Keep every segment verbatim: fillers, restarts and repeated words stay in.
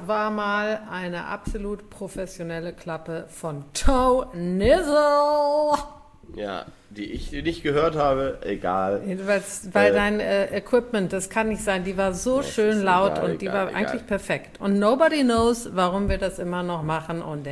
war mal eine absolut professionelle Klappe von Toe Nizzle. Ja, die ich nicht gehört habe, egal. Jedenfalls, weil äh, dein äh, Equipment, das kann nicht sein, die war so schön laut egal, und die egal, war egal. Eigentlich perfekt. Und nobody knows, warum wir das immer noch machen. Und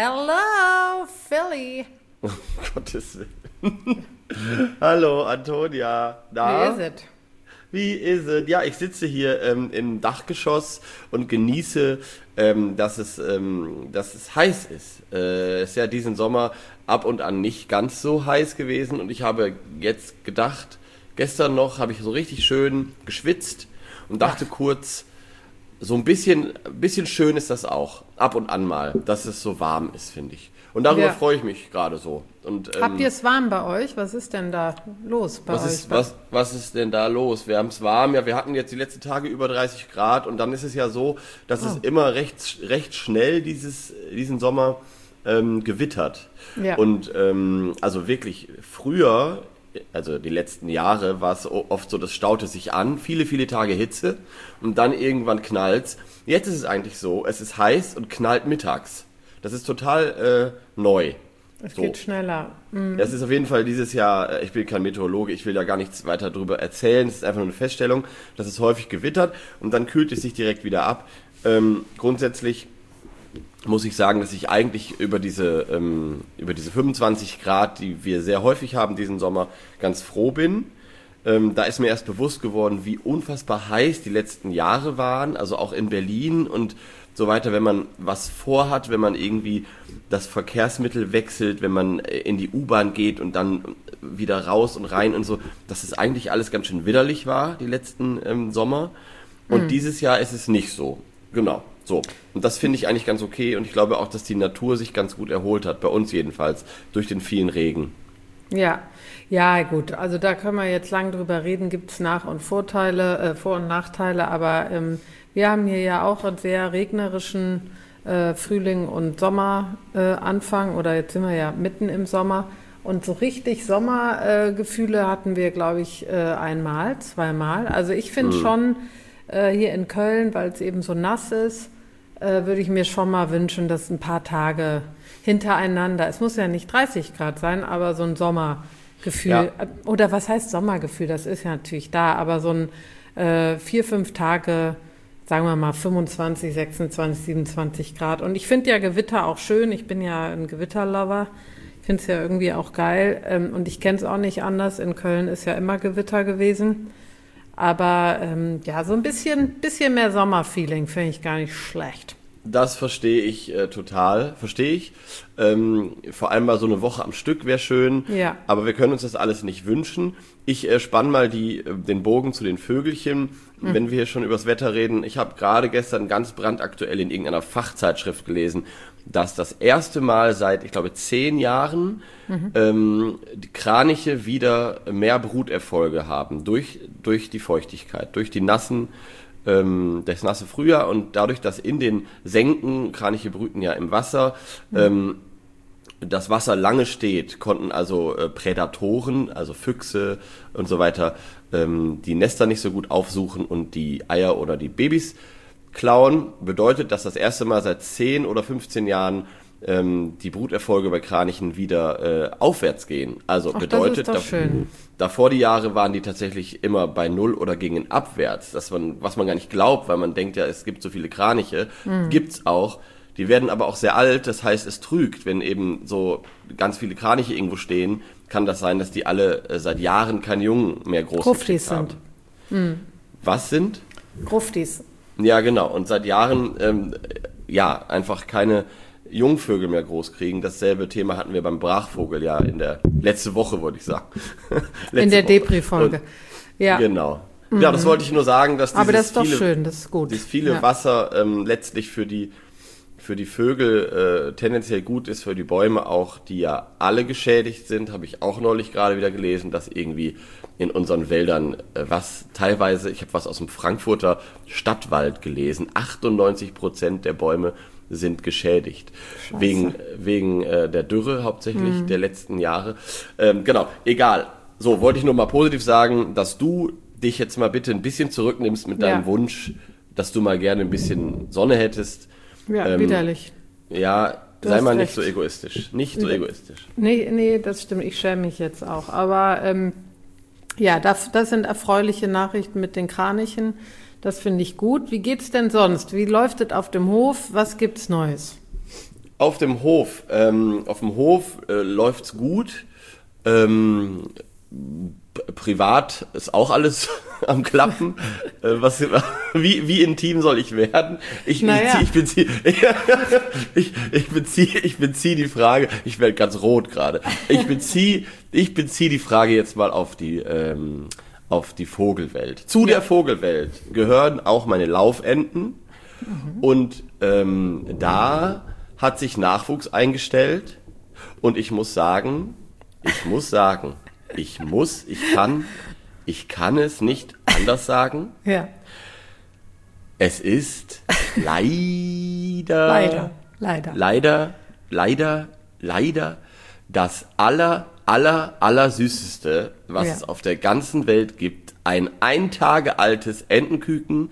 hello, Philly. Oh, Gottes Willen. Hallo, Antonia. Na? Wie ist es? Wie ist es? Ja, ich sitze hier ähm, im Dachgeschoss und genieße, ähm, dass, es, ähm, dass es heiß ist. Es äh, ist ja diesen Sommer ab und an nicht ganz so heiß gewesen und ich habe jetzt gedacht, gestern noch habe ich so richtig schön geschwitzt und dachte Ach. kurz, so ein bisschen, bisschen schön ist das auch, ab und an mal, dass es so warm ist, finde ich. Und darüber ja. freue ich mich gerade so. Und, ähm, habt ihr es warm bei euch? Was ist denn da los bei was euch? Ist, was, was ist denn da los? Wir haben es warm. Ja, wir hatten jetzt die letzten Tage über dreißig Grad und dann ist es ja so, dass oh. es immer recht, recht schnell dieses, diesen Sommer ähm, gewittert. Ja. Und ähm, also wirklich früher, also die letzten Jahre, war es oft so, das staute sich an, viele, viele Tage Hitze und dann irgendwann knallt's. Jetzt ist es eigentlich so, es ist heiß und knallt mittags. Das ist total äh, neu. Es so. geht schneller. Mhm. Das ist auf jeden Fall dieses Jahr, ich bin kein Meteorologe, ich will da gar nichts weiter drüber erzählen. Es ist einfach nur eine Feststellung, dass es häufig gewittert und dann kühlt es sich direkt wieder ab. Ähm, grundsätzlich muss ich sagen, dass ich eigentlich über diese, ähm, über diese fünfundzwanzig Grad, die wir sehr häufig haben diesen Sommer, ganz froh bin. Ähm, da ist mir erst bewusst geworden, wie unfassbar heiß die letzten Jahre waren, also auch in Berlin und so weiter, wenn man was vorhat, wenn man irgendwie das Verkehrsmittel wechselt, wenn man in die U-Bahn geht und dann wieder raus und rein und so, dass es eigentlich alles ganz schön widerlich war, die letzten ähm, Sommer. Und mhm. dieses Jahr ist es nicht so. Genau, so. Und das finde ich eigentlich ganz okay und ich glaube auch, dass die Natur sich ganz gut erholt hat, bei uns jedenfalls, durch den vielen Regen. Ja, ja gut, also da können wir jetzt lang drüber reden, gibt es Nach- und Vorteile, äh, Vor- und Nachteile, aber ähm, wir haben hier ja auch einen sehr regnerischen äh, Frühling- und Sommeranfang äh, oder jetzt sind wir ja mitten im Sommer und so richtig Sommergefühle äh, hatten wir, glaube ich, äh, einmal, zweimal. Also ich finde mhm. schon äh, hier in Köln, weil es eben so nass ist, äh, würde ich mir schon mal wünschen, dass ein paar Tage hintereinander, es muss ja nicht dreißig Grad sein, aber so ein Sommergefühl, ja. oder was heißt Sommergefühl, das ist ja natürlich da, aber so ein äh, vier, fünf Tage, sagen wir mal fünfundzwanzig, sechsundzwanzig, siebenundzwanzig Grad. Und ich finde ja Gewitter auch schön. Ich bin ja ein Gewitterlover. Ich finde es ja irgendwie auch geil. Und ich kenne es auch nicht anders. In Köln ist ja immer Gewitter gewesen. Aber ähm, ja, so ein bisschen, bisschen mehr Sommerfeeling finde ich gar nicht schlecht. Das verstehe ich äh, total, verstehe ich. Ähm, vor allem mal so eine Woche am Stück wäre schön, ja. aber wir können uns das alles nicht wünschen. Ich äh, spann mal die, äh, den Bogen zu den Vögelchen, mhm. wenn wir hier schon übers Wetter reden. Ich habe gerade gestern ganz brandaktuell in irgendeiner Fachzeitschrift gelesen, dass das erste Mal seit, ich glaube, zehn Jahren mhm. ähm, die Kraniche wieder mehr Bruterfolge haben durch, durch die Feuchtigkeit, durch die nassen das nasse Frühjahr und dadurch, dass in den Senken, Kraniche brüten ja im Wasser, mhm. ähm, das Wasser lange steht, konnten also äh, Prädatoren, also Füchse und so weiter, ähm, die Nester nicht so gut aufsuchen und die Eier oder die Babys klauen. Bedeutet, dass das erste Mal seit zehn oder fünfzehn Jahren ähm, die Bruterfolge bei Kranichen wieder äh, aufwärts gehen. Also Ach, bedeutet, das ist doch schön. Davor die Jahre waren die tatsächlich immer bei Null oder gingen abwärts, dass man, was man gar nicht glaubt, weil man denkt ja, es gibt so viele Kraniche, mhm. gibt's auch. Die werden aber auch sehr alt, das heißt, es trügt, wenn eben so ganz viele Kraniche irgendwo stehen, kann das sein, dass die alle äh, seit Jahren keinen Jungen mehr groß Gruftis haben. sind. Mhm. Was sind? Gruftis. Ja, genau. Und seit Jahren, ähm, ja, einfach keine Jungvögel mehr groß kriegen. Dasselbe Thema hatten wir beim Brachvogel ja in der letzte Woche, wollte ich sagen. in der Depri-Folge. Ja. Genau. Mhm. Ja, das wollte ich nur sagen, dass dieses Aber das ist doch viele, schön, das ist gut. dieses viele ja. Wasser ähm, letztlich für die für die Vögel äh, tendenziell gut ist, für die Bäume auch, die ja alle geschädigt sind, habe ich auch neulich gerade wieder gelesen, dass irgendwie in unseren Wäldern äh, was teilweise, ich habe was aus dem Frankfurter Stadtwald gelesen, achtundneunzig Prozent der Bäume sind geschädigt. Scheiße. Wegen, wegen äh, der Dürre hauptsächlich mhm. der letzten Jahre. Ähm, genau, egal. So, wollte ich nur mal positiv sagen, dass du dich jetzt mal bitte ein bisschen zurücknimmst mit deinem ja. Wunsch, dass du mal gerne ein bisschen Sonne hättest. Ja, ähm, widerlich. Ja, Du sei hast mal recht. nicht so egoistisch. Nicht so egoistisch. Nee, nee, das stimmt. Ich schäme mich jetzt auch. Aber ähm, ja, das, das sind erfreuliche Nachrichten mit den Kranichen. Das finde ich gut. Wie geht's denn sonst? Wie läuft es auf dem Hof? Was gibt's Neues? Auf dem Hof. Ähm, auf dem Hof äh, läuft's gut. Ähm, p- privat ist auch alles am Klappen. äh, was, wie, wie intim soll ich werden? Ich, Naja. ich beziehe ich beziehe, ich, ich beziehe ich beziehe die Frage, ich werde ganz rot gerade. Ich beziehe ich beziehe die Frage jetzt mal auf die ähm, auf die Vogelwelt. Zu Ja. der Vogelwelt gehören auch meine Laufenten. Mhm. Und ähm, da hat sich Nachwuchs eingestellt. Und ich muss sagen, ich muss sagen, ich muss, ich kann, ich kann es nicht anders sagen. Ja, Es ist leider, leider, leider. leider, leider, leider das aller, aller, aller süßeste, was Ja. es auf der ganzen Welt gibt. Ein ein Tage altes Entenküken.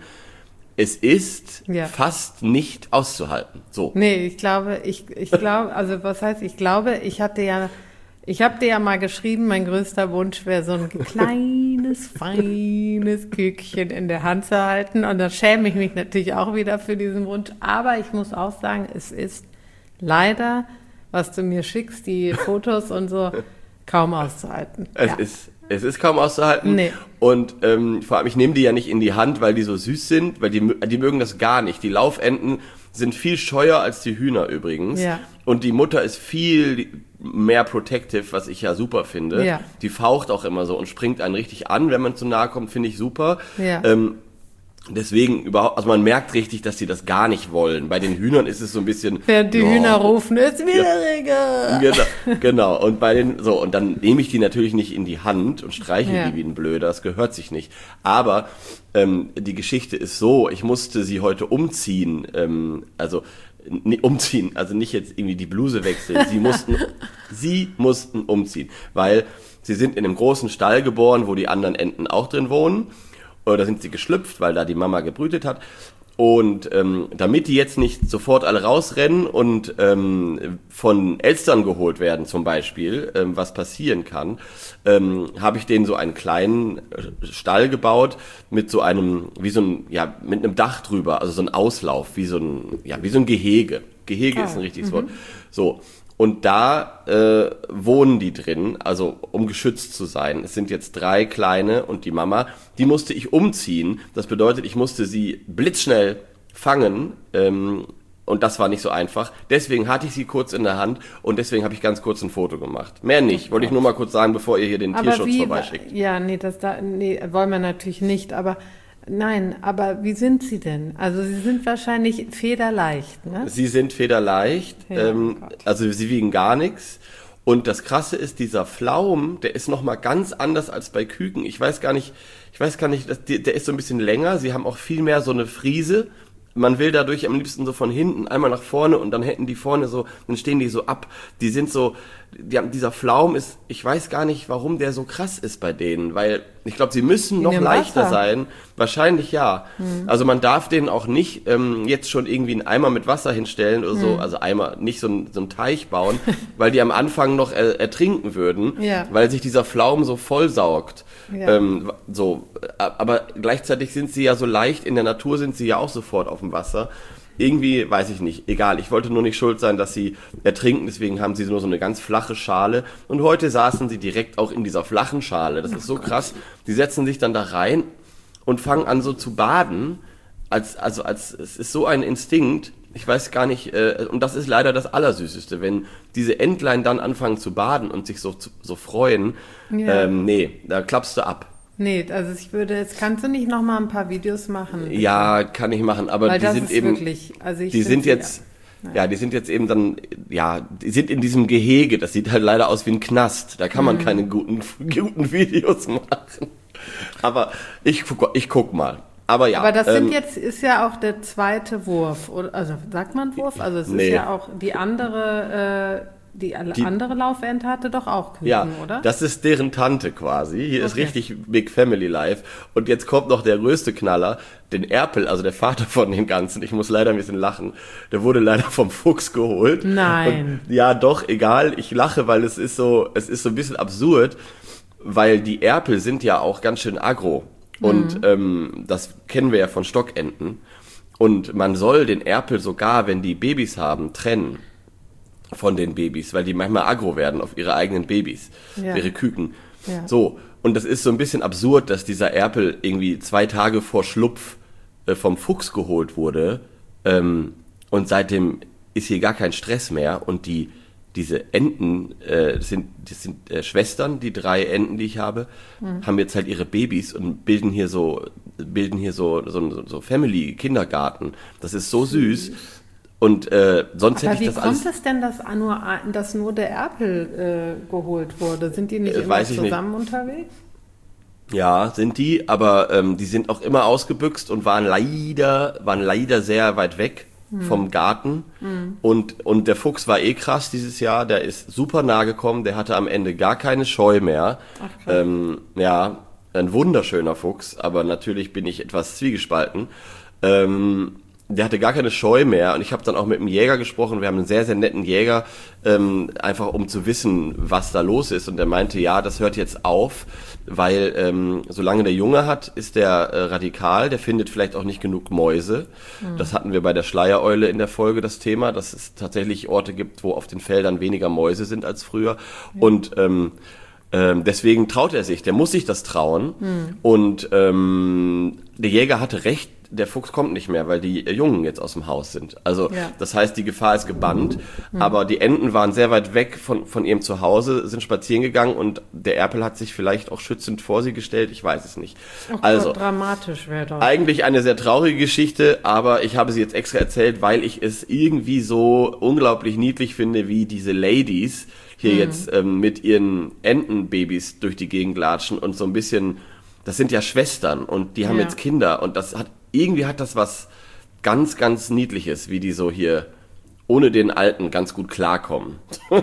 Es ist Ja. fast nicht auszuhalten. So. Nee, ich glaube, ich, ich glaube, also was heißt, ich glaube, ich hatte ja, ich habe dir ja mal geschrieben, mein größter Wunsch wäre so ein kleines, feines Kükchen in der Hand zu halten. Und da schäme ich mich natürlich auch wieder für diesen Wunsch. Aber ich muss auch sagen, es ist leider, was du mir schickst, die Fotos und so, kaum auszuhalten. Es Ja. ist es ist kaum auszuhalten. Nee. Und ähm, vor allem, ich nehme die ja nicht in die Hand, weil die so süß sind, weil die, mö- die mögen das gar nicht. Die Laufenten sind viel scheuer als die Hühner übrigens. Ja. Und die Mutter ist viel mehr protective, was ich ja super finde. Ja. Die faucht auch immer so und springt einen richtig an, wenn man zu nahe kommt, finde ich super. Ja. Ähm, Deswegen überhaupt, also man merkt richtig, dass die das gar nicht wollen. Bei den Hühnern ist es so ein bisschen. Während die ja, Hühner rufen, ist wieder Regen. Genau, genau. Und bei den, so, und dann nehme ich die natürlich nicht in die Hand und streiche Ja. die wie ein Blöder, das gehört sich nicht. Aber ähm, die Geschichte ist so, ich musste sie heute umziehen, ähm, also nee, umziehen, also nicht jetzt irgendwie die Bluse wechseln, sie mussten, sie mussten umziehen, weil sie sind in einem großen Stall geboren, wo die anderen Enten auch drin wohnen. Oder sind sie geschlüpft, weil da die Mama gebrütet hat. Und ähm, damit die jetzt nicht sofort alle rausrennen und ähm, von Elstern geholt werden zum Beispiel, ähm, was passieren kann, ähm, habe ich denen so einen kleinen Stall gebaut mit so einem, wie so ein, ja, mit einem Dach drüber, also so ein Auslauf, wie so ein, ja, wie so ein Gehege. Gehege Ah, ist ein richtiges Wort. So. Und da äh, wohnen die drin, also um geschützt zu sein. Es sind jetzt drei kleine und die Mama, die musste ich umziehen. Das bedeutet, ich musste sie blitzschnell fangen ähm, und das war nicht so einfach. Deswegen hatte ich sie kurz in der Hand und deswegen habe ich ganz kurz ein Foto gemacht. Mehr nicht, wollte ich nur mal kurz sagen, bevor ihr hier den Aber Tierschutz wie, vorbeischickt. ja, nee, das da, nee, wollen wir natürlich nicht, aber nein, aber wie sind sie denn? Also sie sind wahrscheinlich federleicht, ne? Sie sind federleicht, Ja, ähm, oh Gott. also sie wiegen gar nichts. Und das Krasse ist, dieser Pflaum, der ist nochmal ganz anders als bei Küken. Ich weiß gar nicht, ich weiß gar nicht, das- der der ist so ein bisschen länger. Sie haben auch viel mehr so eine Frise. Man will dadurch am liebsten so von hinten einmal nach vorne und dann hätten die vorne so, dann stehen die so ab. Die sind so, die haben, dieser Pflaum ist, ich weiß gar nicht, warum der so krass ist bei denen, weil ich glaube, sie müssen noch dem leichter Wasser. sein. Wahrscheinlich ja. Also man darf denen auch nicht ähm, jetzt schon irgendwie einen Eimer mit Wasser hinstellen oder so, also Eimer, nicht so, ein, so einen Teich bauen, weil die am Anfang noch äh, ertrinken würden, Ja. weil sich dieser Pflaum so vollsaugt. Ja. Ähm, so, aber gleichzeitig sind sie ja so leicht, in der Natur sind sie ja auch sofort auf dem Wasser. Irgendwie, weiß ich nicht, egal, ich wollte nur nicht schuld sein, dass sie ertrinken, deswegen haben sie nur so eine ganz flache Schale und heute saßen sie direkt auch in dieser flachen Schale, das ist so krass, die setzen sich dann da rein und fangen an so zu baden, als, also als, es ist so ein Instinkt, ich weiß gar nicht, äh, und das ist leider das Allersüßeste, wenn diese Entlein dann anfangen zu baden und sich so, zu- so freuen, Ja. ähm, nee, da klappst du ab. Nee, also ich würde, jetzt kannst du nicht noch mal ein paar Videos machen? bitte? Ja, kann ich machen, aber Weil die das sind ist eben, wirklich, also ich die find sind sie- jetzt, ja, die sind jetzt eben dann, ja, die sind in diesem Gehege, das sieht halt leider aus wie ein Knast, da kann man Mhm. keine guten, guten Videos machen. Aber ich, guck- ich guck mal. Aber ja. Aber das ähm, sind jetzt, ist ja auch der zweite Wurf, oder, also sagt man Wurf? Also es Nee. ist ja auch die andere die, alle Die- andere Laufente hatte doch auch Küken, Ja, oder? das ist deren Tante quasi. Hier ist Okay. richtig Big Family Life. Und jetzt kommt noch der größte Knaller, den Erpel, also der Vater von dem Ganzen. Ich muss leider ein bisschen lachen. Der wurde leider vom Fuchs geholt. Nein. Und, ja, doch, egal. Ich lache, weil es ist so, es ist so ein bisschen absurd, weil die Erpel sind ja auch ganz schön aggro. Und ähm, das kennen wir ja von Stockenten. Und man soll den Erpel sogar, wenn die Babys haben, trennen von den Babys, weil die manchmal aggro werden auf ihre eigenen Babys, Ja. ihre Küken. Ja. So, und das ist so ein bisschen absurd, dass dieser Erpel irgendwie zwei Tage vor Schlupf äh, vom Fuchs geholt wurde ähm, und seitdem ist hier gar kein Stress mehr und die diese Enten, äh, das sind, das sind äh, Schwestern, die drei Enten, die ich habe, Mhm. haben jetzt halt ihre Babys und bilden hier so, bilden hier so, so, so Family-Kindergarten. Das ist so süß. Und äh, sonst Aber hätte wie ich das kommt alles. es denn, dass nur, ein- dass nur der Erpel äh, geholt wurde? Sind die nicht Äh, immer weiß ich nicht. zusammen unterwegs? Ja, sind die, aber ähm, die sind auch immer ausgebüxt und waren leider, waren leider sehr weit weg vom Garten. Und, und der Fuchs war eh krass dieses Jahr, der ist super nah gekommen, der hatte am Ende gar keine Scheu mehr. Ach, krass. ähm, ja, ein wunderschöner Fuchs, aber natürlich bin ich etwas zwiegespalten. Ähm, der hatte gar keine Scheu mehr und ich habe dann auch mit einem Jäger gesprochen, wir haben einen sehr, sehr netten Jäger, ähm, einfach um zu wissen, was da los ist und der meinte, ja, das hört jetzt auf, weil ähm, solange der Junge hat, ist der äh, radikal, der findet vielleicht auch nicht genug Mäuse. Das hatten wir bei der Schleiereule in der Folge, das Thema, dass es tatsächlich Orte gibt, wo auf den Feldern weniger Mäuse sind als früher und ähm, ähm, deswegen traut er sich, der muss sich das trauen und ähm, der Jäger hatte recht, der Fuchs kommt nicht mehr, weil die Jungen jetzt aus dem Haus sind. Also Ja. das heißt, die Gefahr ist gebannt, aber die Enten waren sehr weit weg von, von ihrem Zuhause, sind spazieren gegangen und der Erpel hat sich vielleicht auch schützend vor sie gestellt, ich weiß es nicht. Oh Also Gott, dramatisch wäre das. eigentlich eine sehr traurige Geschichte, aber ich habe sie jetzt extra erzählt, weil ich es irgendwie so unglaublich niedlich finde, wie diese Ladies hier jetzt ähm, mit ihren Entenbabys durch die Gegend latschen und so ein bisschen, das sind ja Schwestern und die haben Ja. jetzt Kinder und das hat, irgendwie hat das was ganz, ganz Niedliches, wie die so hier ohne den Alten ganz gut klarkommen.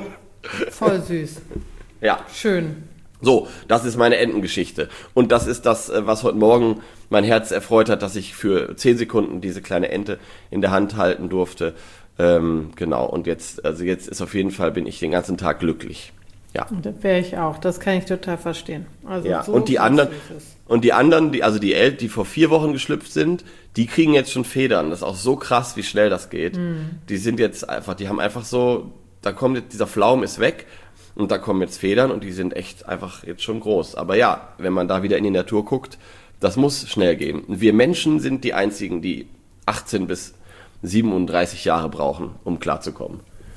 Voll süß. Ja. Schön. So, das ist meine Entengeschichte. Und das ist das, äh, was heute Morgen mein Herz erfreut hat, dass ich für zehn Sekunden diese kleine Ente in der Hand halten durfte. Ähm, genau, und jetzt, also jetzt ist auf jeden Fall, bin ich den ganzen Tag glücklich. Ja. Und das wäre ich auch. Das kann ich total verstehen. Also Ja, so und die was anderen, Süßes. und die anderen, die, also die Eltern, die vor vier Wochen geschlüpft sind, die kriegen jetzt schon Federn. Das ist auch so krass, wie schnell das geht. Die sind jetzt einfach, die haben einfach so, da kommt jetzt, dieser Flaum ist weg und da kommen jetzt Federn und die sind echt einfach jetzt schon groß. Aber ja, wenn man da wieder in die Natur guckt, das muss schnell gehen. Wir Menschen sind die einzigen, die achtzehn bis siebenunddreißig Jahre brauchen, um klarzukommen.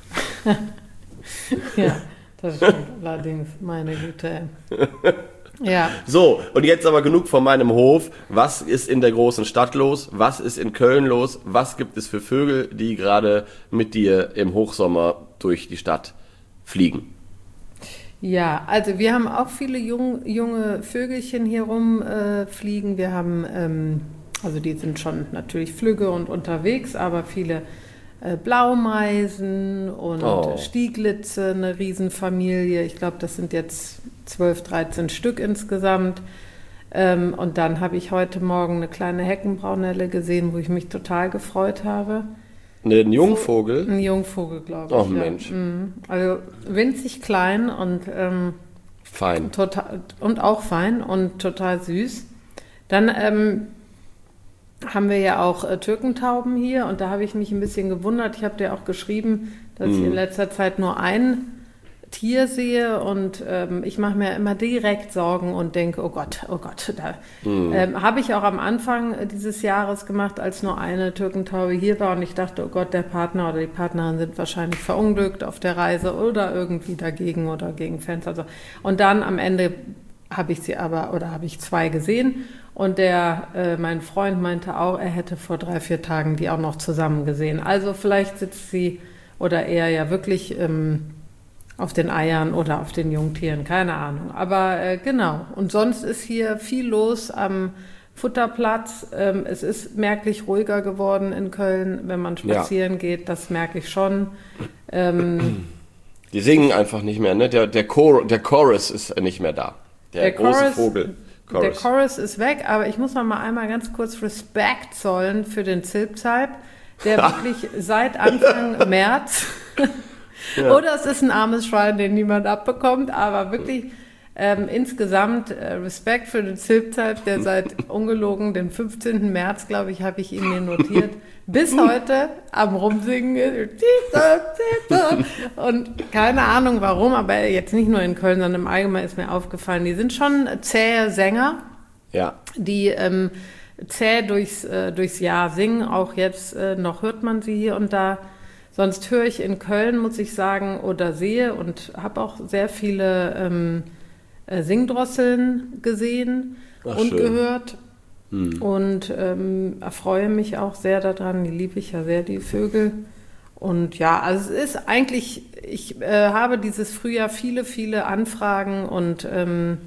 Ja, das stimmt allerdings, meine Güte. Ja, So, und jetzt aber genug von meinem Hof. Was ist in der großen Stadt los? Was ist in Köln los? Was gibt es für Vögel, die gerade mit dir im Hochsommer durch die Stadt fliegen? ja, also wir haben auch viele jung, junge Vögelchen hier rumfliegen. Äh, fliegen. Wir haben, ähm, also die sind schon natürlich flügge und unterwegs, aber viele äh, Blaumeisen und Oh. Stieglitze, eine Riesenfamilie. Ich glaube, das sind jetzt zwölf, dreizehn Stück insgesamt. Ähm, und dann habe ich heute Morgen eine kleine Heckenbraunelle gesehen, wo ich mich total gefreut habe. Ein Jungvogel? Ein Jungvogel, glaube ich. Oh, ja. Mensch. Mhm. Also winzig klein und, ähm, Fein. total, und auch fein und total süß. Dann ähm, haben wir ja auch äh, Türkentauben hier und da habe ich mich ein bisschen gewundert. Ich habe dir auch geschrieben, dass ich in letzter Zeit nur ein Tier sehe und ähm, ich mache mir immer direkt Sorgen und denke, oh Gott, oh Gott. Da, ähm, habe ich auch am Anfang dieses Jahres gemacht, als nur eine Türkentaube hier war und ich dachte, oh Gott, der Partner oder die Partnerin sind wahrscheinlich verunglückt auf der Reise oder irgendwie dagegen oder gegen Fenster. Also. Und dann am Ende habe ich sie aber, oder habe ich zwei gesehen und der, äh, mein Freund meinte auch, er hätte vor drei, vier Tagen die auch noch zusammen gesehen. Also vielleicht sitzt sie oder er ja wirklich ähm, auf den Eiern oder auf den Jungtieren, keine Ahnung. Aber äh, genau, und sonst ist hier viel los am Futterplatz. Ähm, es ist merklich ruhiger geworden in Köln, wenn man spazieren ja. geht, das merke ich schon. Ähm, Die singen einfach nicht mehr, ne? Der, der, Chor, der Chorus ist nicht mehr da. Der, Der große Chorus- Vogel. Chorus. Der Chorus ist weg, aber ich muss noch mal einmal ganz kurz Respekt zollen für den Zilpzalp, der wirklich seit Anfang März, Ja. oder es ist ein armes Schwein, den niemand abbekommt, aber wirklich ähm, insgesamt äh, Respekt für den Zilpzalp, der seit ungelogen den fünfzehnten März, glaube ich, habe ich ihn mir notiert, bis heute am Rumsingen ist. Und keine Ahnung warum, aber jetzt nicht nur in Köln, sondern im Allgemeinen ist mir aufgefallen, die sind schon zähe Sänger, Ja. die ähm, zäh durchs, äh, durchs Jahr singen. Auch jetzt äh, noch hört man sie hier und da. Sonst höre ich in Köln, muss ich sagen, oder sehe und habe auch sehr viele ähm, äh, Singdrosseln gesehen Ach, und schön. gehört. Hm. Und ähm, erfreue mich auch sehr daran. Die liebe ich ja sehr, die Vögel. Und ja, also es ist eigentlich, ich äh, habe dieses Frühjahr viele, viele Anfragen und ähm,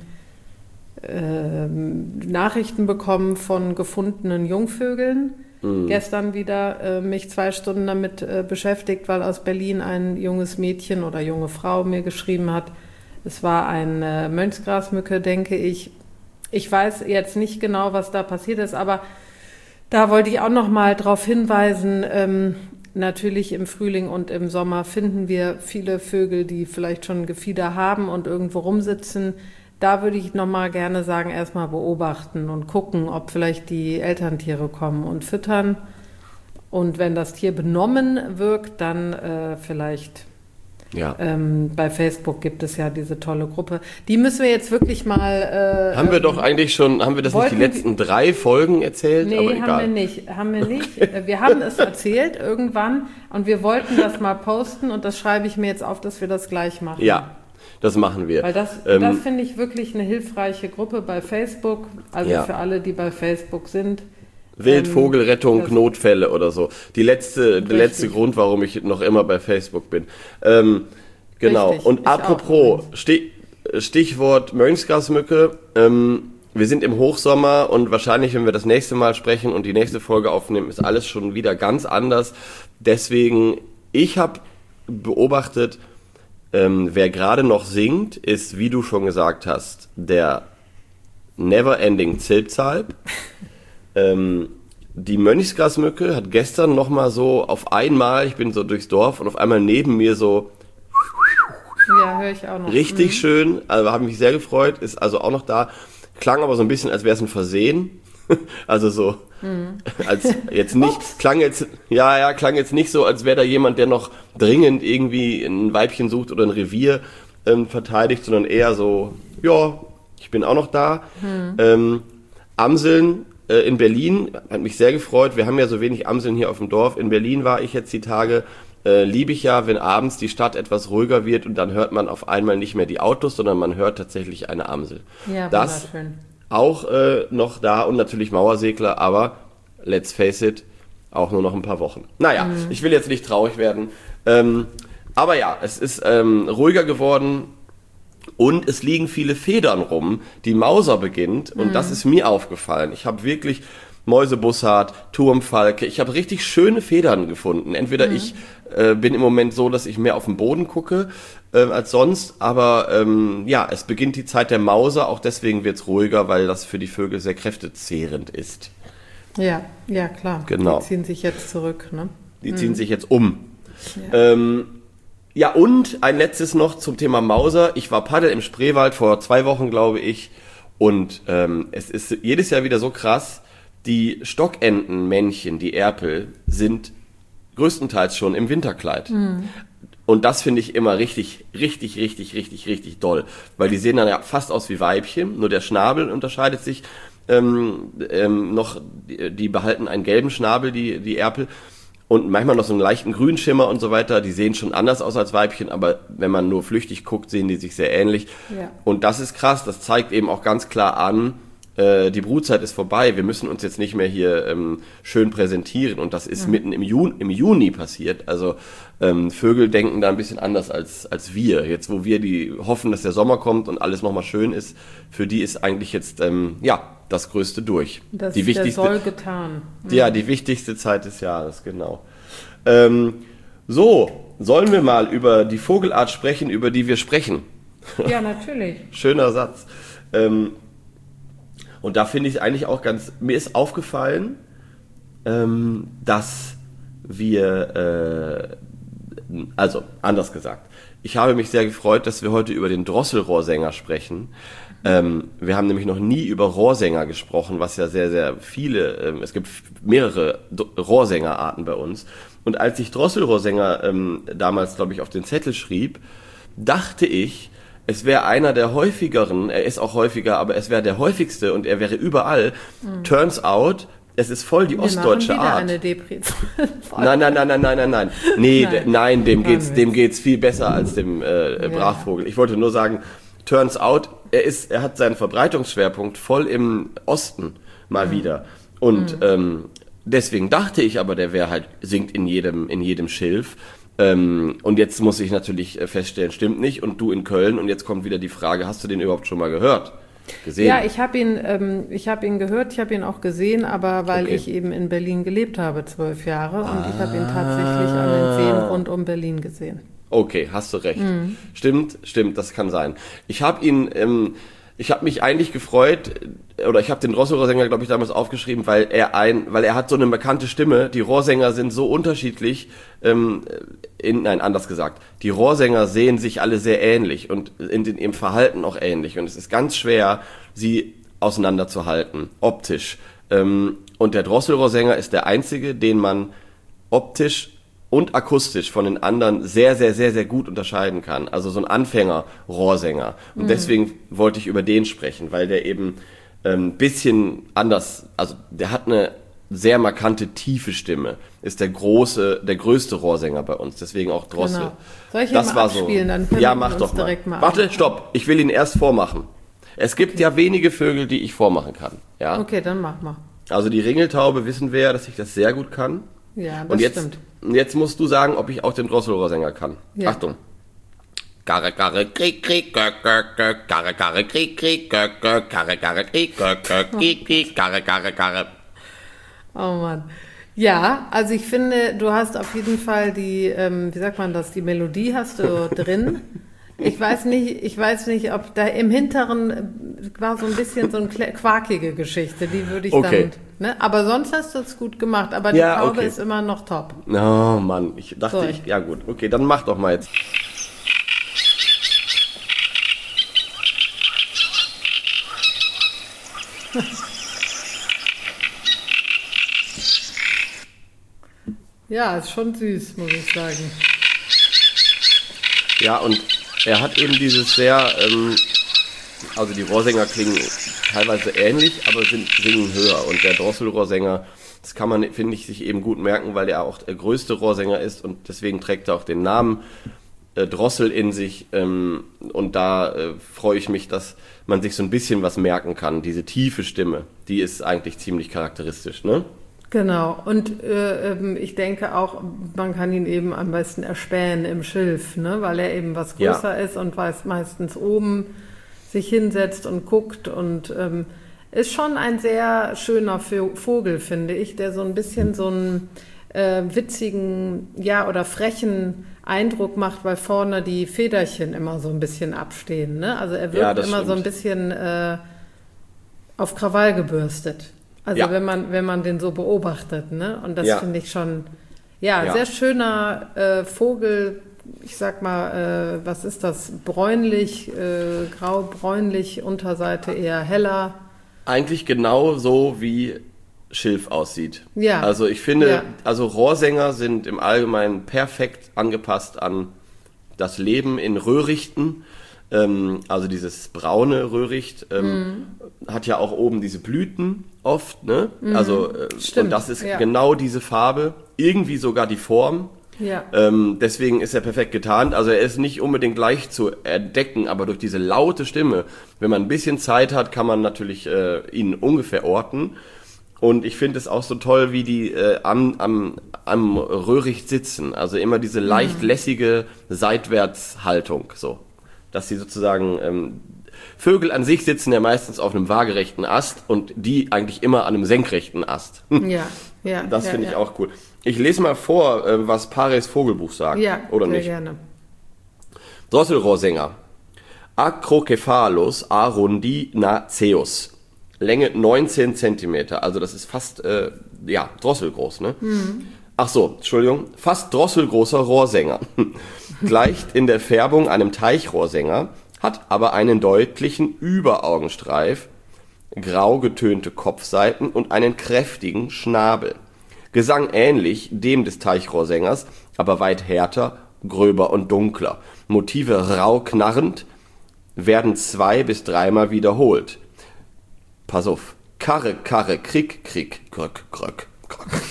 ähm, Nachrichten bekommen von gefundenen Jungvögeln. Mhm. Gestern wieder äh, mich zwei Stunden damit äh, beschäftigt, weil aus Berlin ein junges Mädchen oder junge Frau mir geschrieben hat, es war eine Mönchsgrasmücke, denke ich. Ich weiß jetzt nicht genau, was da passiert ist, aber da wollte ich auch noch mal darauf hinweisen, ähm, natürlich im Frühling und im Sommer finden wir viele Vögel, die vielleicht schon Gefieder haben und irgendwo rumsitzen. Da würde ich noch mal gerne sagen, erstmal beobachten und gucken, ob vielleicht die Elterntiere kommen und füttern. Und wenn das Tier benommen wirkt, dann äh, vielleicht Ja. ähm, bei Facebook gibt es ja diese tolle Gruppe. Die müssen wir jetzt wirklich mal... Äh, Haben wir ähm, doch eigentlich schon, haben wir das nicht die wollten letzten drei Folgen erzählt? Nee, Aber haben egal. wir nicht. Haben wir nicht. Wir haben es erzählt irgendwann und wir wollten das mal posten und das schreibe ich mir jetzt auf, dass wir das gleich machen. Ja, das machen wir. Weil das, Ähm, das finde ich wirklich eine hilfreiche Gruppe bei Facebook. Also Ja. für alle, die bei Facebook sind. Wildvogelrettung, das- Notfälle oder so. Die letzte, der letzte Grund, warum ich noch immer bei Facebook bin. Ähm, genau. Richtig, Und ich apropos, auch Stich, Stichwort Mönchsgrasmücke. Ähm, wir sind im Hochsommer und wahrscheinlich, wenn wir das nächste Mal sprechen und die nächste Folge aufnehmen, ist alles schon wieder ganz anders. Deswegen, ich habe beobachtet, ähm, wer gerade noch singt, ist, wie du schon gesagt hast, der Neverending Zilpzalp. ähm, die Mönchsgrasmücke hat gestern nochmal so auf einmal, ich bin so durchs Dorf und auf einmal neben mir so Ja, höre ich auch noch. richtig schön, also habe mich sehr gefreut, ist also auch noch da, klang aber so ein bisschen, als wäre es ein Versehen, also so, als jetzt nicht, Ups. klang jetzt, ja, ja, klang jetzt nicht so, als wäre da jemand, der noch dringend irgendwie ein Weibchen sucht oder ein Revier ähm, verteidigt, sondern eher so, ja, ich bin auch noch da. Ähm, Amseln äh, in Berlin, hat mich sehr gefreut, wir haben ja so wenig Amseln hier auf dem Dorf, in Berlin war ich jetzt die Tage, äh, liebe ich ja, wenn abends die Stadt etwas ruhiger wird und dann hört man auf einmal nicht mehr die Autos, sondern man hört tatsächlich eine Amsel. Ja, das wunderschön. auch äh, noch da und natürlich Mauersegler, aber let's face it, auch nur noch ein paar Wochen. Naja, Mhm. ich will jetzt nicht traurig werden. Ähm, aber ja, es ist ähm, ruhiger geworden und es liegen viele Federn rum. Die Mauser beginnt und das ist mir aufgefallen. Ich habe wirklich Mäusebussard, Turmfalke, ich habe richtig schöne Federn gefunden. Entweder ich äh, bin im Moment so, dass ich mehr auf den Boden gucke äh, als sonst, aber ähm, ja, es beginnt die Zeit der Mauser, auch deswegen wird's ruhiger, weil das für die Vögel sehr kräftezehrend ist. Ja, ja, klar. Genau. Die ziehen sich jetzt zurück, ne? Die ziehen sich jetzt um. Ja. Ähm, ja, und ein letztes noch zum Thema Mauser. Ich war paddeln im Spreewald vor zwei Wochen, glaube ich. Und ähm, es ist jedes Jahr wieder so krass. Die Stockentenmännchen, die Erpel, sind größtenteils schon im Winterkleid. Und das finde ich immer richtig, richtig, richtig, richtig, richtig doll. Weil die sehen dann ja fast aus wie Weibchen. Nur der Schnabel unterscheidet sich ähm, ähm, noch. Die, die behalten einen gelben Schnabel, die, die Erpel. Und manchmal noch so einen leichten Grünschimmer und so weiter. Die sehen schon anders aus als Weibchen, aber wenn man nur flüchtig guckt, sehen die sich sehr ähnlich. Ja. Und das ist krass, das zeigt eben auch ganz klar an, äh, die Brutzeit ist vorbei. Wir müssen uns jetzt nicht mehr hier ähm, schön präsentieren. Und das ist mhm. mitten im Juni, im Juni passiert. Also ähm, Vögel denken da ein bisschen anders als, als wir. Jetzt, wo wir die hoffen, dass der Sommer kommt und alles nochmal schön ist, für die ist eigentlich jetzt, ähm, ja, das Größte durch. Das die wichtigste, der soll getan. Ja, die wichtigste Zeit des Jahres, genau. Ähm, So, sollen wir mal über die Vogelart sprechen, über die wir sprechen? Ja, natürlich. Schöner Satz. Ähm, und da finde ich eigentlich auch ganz, mir ist aufgefallen, ähm, dass wir, äh, also anders gesagt, ich habe mich sehr gefreut, dass wir heute über den Drosselrohrsänger sprechen. Ähm, wir haben nämlich noch nie über Rohrsänger gesprochen, was ja sehr, sehr viele, ähm, es gibt mehrere D- Rohrsängerarten bei uns. Und als ich Drosselrohrsänger ähm, damals, glaube ich, auf den Zettel schrieb, dachte ich, es wäre einer der häufigeren, er ist auch häufiger, aber es wäre der häufigste und er wäre überall. Mhm. Turns out, es ist voll die wir ostdeutsche machen wieder Art. Eine Depris. nein, nein, nein, nein, nein, nein, nein. Nee, nein, de, nein dem Kein geht's, Witz. dem geht's viel besser als dem äh, Brachvogel. Ich wollte nur sagen, turns out, er ist, er hat seinen Verbreitungsschwerpunkt voll im Osten mal mhm. wieder. Und mhm. ähm, deswegen dachte ich aber, der wäre halt, singt in jedem, in jedem Schilf. Ähm, und jetzt muss ich natürlich feststellen, stimmt nicht. Und du in Köln. Und jetzt kommt wieder die Frage, hast du den überhaupt schon mal gehört? Gesehen? Ja, ich habe ihn, ähm, ich habe ihn gehört, ich habe ihn auch gesehen, aber weil Okay. ich eben in Berlin gelebt habe, zwölf Jahre, und Ah. ich habe ihn tatsächlich an den Seen rund um Berlin gesehen. Okay, hast du recht. Mhm. Stimmt, stimmt, das kann sein. Ich habe ihn, ähm, ich habe mich eigentlich gefreut, oder ich habe den Drosselrohrsänger, glaube ich, damals aufgeschrieben, weil er ein, weil er hat so eine markante Stimme. Die Rohrsänger sind so unterschiedlich. Ähm, in, nein, anders gesagt. Die Rohrsänger sehen sich alle sehr ähnlich und in den, im Verhalten auch ähnlich. Und es ist ganz schwer, sie auseinanderzuhalten, optisch. Ähm, und der Drosselrohrsänger ist der einzige, den man optisch und akustisch von den anderen sehr, sehr, sehr, sehr gut unterscheiden kann. Also so ein Anfänger-Rohrsänger. Und mhm. deswegen wollte ich über den sprechen, weil der eben ein ähm, bisschen anders, also der hat eine sehr markante, tiefe Stimme. Ist der große, der größte Rohrsänger bei uns. Deswegen auch Drossel. Genau. Soll ich ihn das mal war abspielen? so. Dann können ja, wir mach uns doch mal. direkt mal Warte, anschauen. stopp. Ich will ihn erst vormachen. Es gibt okay. ja wenige Vögel, die ich vormachen kann. Ja? Okay, dann mach mal. Also die Ringeltaube wissen wir ja, dass ich das sehr gut kann. Ja, das und jetzt, stimmt. jetzt musst du sagen, ob ich auch den Drosselrohrsänger kann. Ja. Achtung. Garre, garre, krieg, krieg, gör, gör, gör, garre, garre, krieg, krieg, gör, gör, garre, garre, krieg, gör, gör, krieg, krieg, garre, garre, garre. Oh Mann. Ja, also ich finde, du hast auf jeden Fall die, ähm, wie sagt man das, die Melodie hast du drin. Ich weiß nicht, ich weiß nicht, ob da im Hinteren war so ein bisschen so eine quakige Geschichte, die würde ich Okay. dann, ne? Aber sonst hast du es gut gemacht, aber die Ja, Taube okay. ist immer noch top. Oh Mann, ich dachte, So. ich, ja gut, okay, dann mach doch mal jetzt. Ja, ist schon süß, muss ich sagen. Ja, und er hat eben dieses sehr, ähm, also die Rohrsänger klingen teilweise ähnlich, aber sind, singen höher. Und der Drosselrohrsänger, das kann man, finde ich, sich eben gut merken, weil er auch der größte Rohrsänger ist und deswegen trägt er auch den Namen äh, Drossel in sich. Ähm, und da äh, freue ich mich, dass man sich so ein bisschen was merken kann. Diese tiefe Stimme, die ist eigentlich ziemlich charakteristisch, ne? Genau, und äh, ähm, ich denke auch, man kann ihn eben am besten erspähen im Schilf, ne? Weil er eben was größer Ja. ist und weiß meistens oben sich hinsetzt und guckt und ähm, ist schon ein sehr schöner Vo- Vogel, finde ich, der so ein bisschen so einen äh, witzigen, ja, oder frechen Eindruck macht, weil vorne die Federchen immer so ein bisschen abstehen, ne? Also er Ja, wirkt das immer so ein stimmt. bisschen äh, auf Krawall gebürstet. Also Ja. wenn man wenn man den so beobachtet, ne? Und das Ja. finde ich schon, ja, Ja. sehr schöner äh, Vogel. Ich sag mal, äh, was ist das? Bräunlich, äh, grau-bräunlich, Unterseite eher heller. Eigentlich genau so wie Schilf aussieht. Ja. Also ich finde, Ja. also Rohrsänger sind im Allgemeinen perfekt angepasst an das Leben in Röhrichten. Ähm, also dieses braune Röhricht ähm, hat ja auch oben diese Blüten oft, ne? Also äh, Stimmt, und das ist ja. genau diese Farbe, irgendwie sogar die Form. Ja. Ähm, deswegen ist er perfekt getarnt. Also er ist nicht unbedingt leicht zu entdecken, aber durch diese laute Stimme, wenn man ein bisschen Zeit hat, kann man natürlich äh, ihn ungefähr orten. Und ich finde es auch so toll, wie die äh, am, am, am Röhricht sitzen. Also immer diese leicht lässige Seitwärtshaltung, so. Dass sie sozusagen, ähm, Vögel an sich sitzen ja meistens auf einem waagerechten Ast und die eigentlich immer an einem senkrechten Ast. Ja, ja. Das ja, finde ich ja. auch cool. Ich lese mal vor, äh, was Pares Vogelbuch sagt. Ja, oder sehr nicht? gerne. Drosselrohrsänger. Acrocephalus arundinaceus. Länge neunzehn Zentimeter. Also das ist fast, äh, ja, drosselgroß, ne? Mhm. Ach so, Entschuldigung. Fast drosselgroßer Rohrsänger. Gleicht in der Färbung einem Teichrohrsänger, hat aber einen deutlichen Überaugenstreif, grau getönte Kopfseiten und einen kräftigen Schnabel. Gesang ähnlich dem des Teichrohrsängers, aber weit härter, gröber und dunkler. Motive rau knarrend, werden zwei- bis dreimal wiederholt. Pass auf. Karre, Karre, Krieg, Krieg, Kröck, Kröck, Kröck.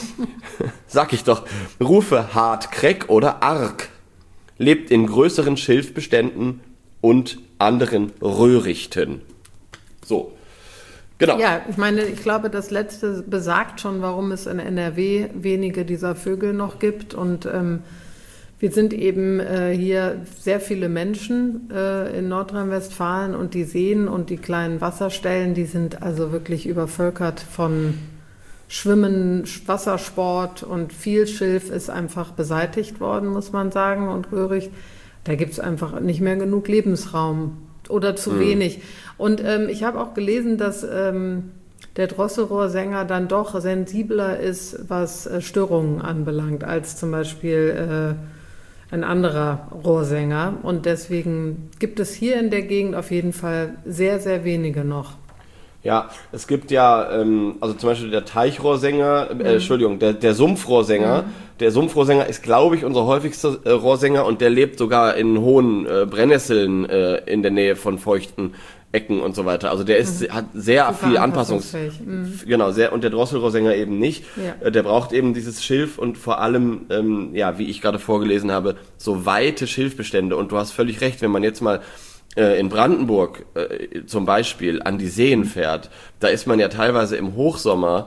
Sag ich doch. Rufe hart, Kreck oder Arg. Lebt in größeren Schilfbeständen und anderen Röhrichten. So. Genau. Ja, ich meine, ich glaube, das Letzte besagt schon, warum es in N R W wenige dieser Vögel noch gibt. Und ähm, wir sind eben äh, hier sehr viele Menschen äh, in Nordrhein-Westfalen und die Seen und die kleinen Wasserstellen, die sind also wirklich übervölkert von Schwimmen, Wassersport und viel Schilf ist einfach beseitigt worden, muss man sagen, und Röhricht. Da gibt es einfach nicht mehr genug Lebensraum oder zu mhm. wenig. Und ähm, ich habe auch gelesen, dass ähm, der Drosselrohrsänger dann doch sensibler ist, was äh, Störungen anbelangt, als zum Beispiel äh, ein anderer Rohrsänger. Und deswegen gibt es hier in der Gegend auf jeden Fall sehr, sehr wenige noch. Ja, es gibt ja, ähm, also zum Beispiel der Teichrohrsänger, äh, mhm. Entschuldigung, der, der Sumpfrohrsänger. Mhm. Der Sumpfrohrsänger ist, glaube ich, unser häufigster äh, Rohrsänger und der lebt sogar in hohen äh, Brennnesseln äh, in der Nähe von feuchten Ecken und so weiter. Also der ist, mhm. hat sehr Super viel Anpassungs... Mhm. Genau, sehr, und der Drosselrohrsänger eben nicht. Ja. Äh, der braucht eben dieses Schilf und vor allem, ähm, ja, wie ich gerade vorgelesen habe, so weite Schilfbestände. Und du hast völlig recht, wenn man jetzt mal in Brandenburg äh, zum Beispiel an die Seen fährt, da ist man ja teilweise im Hochsommer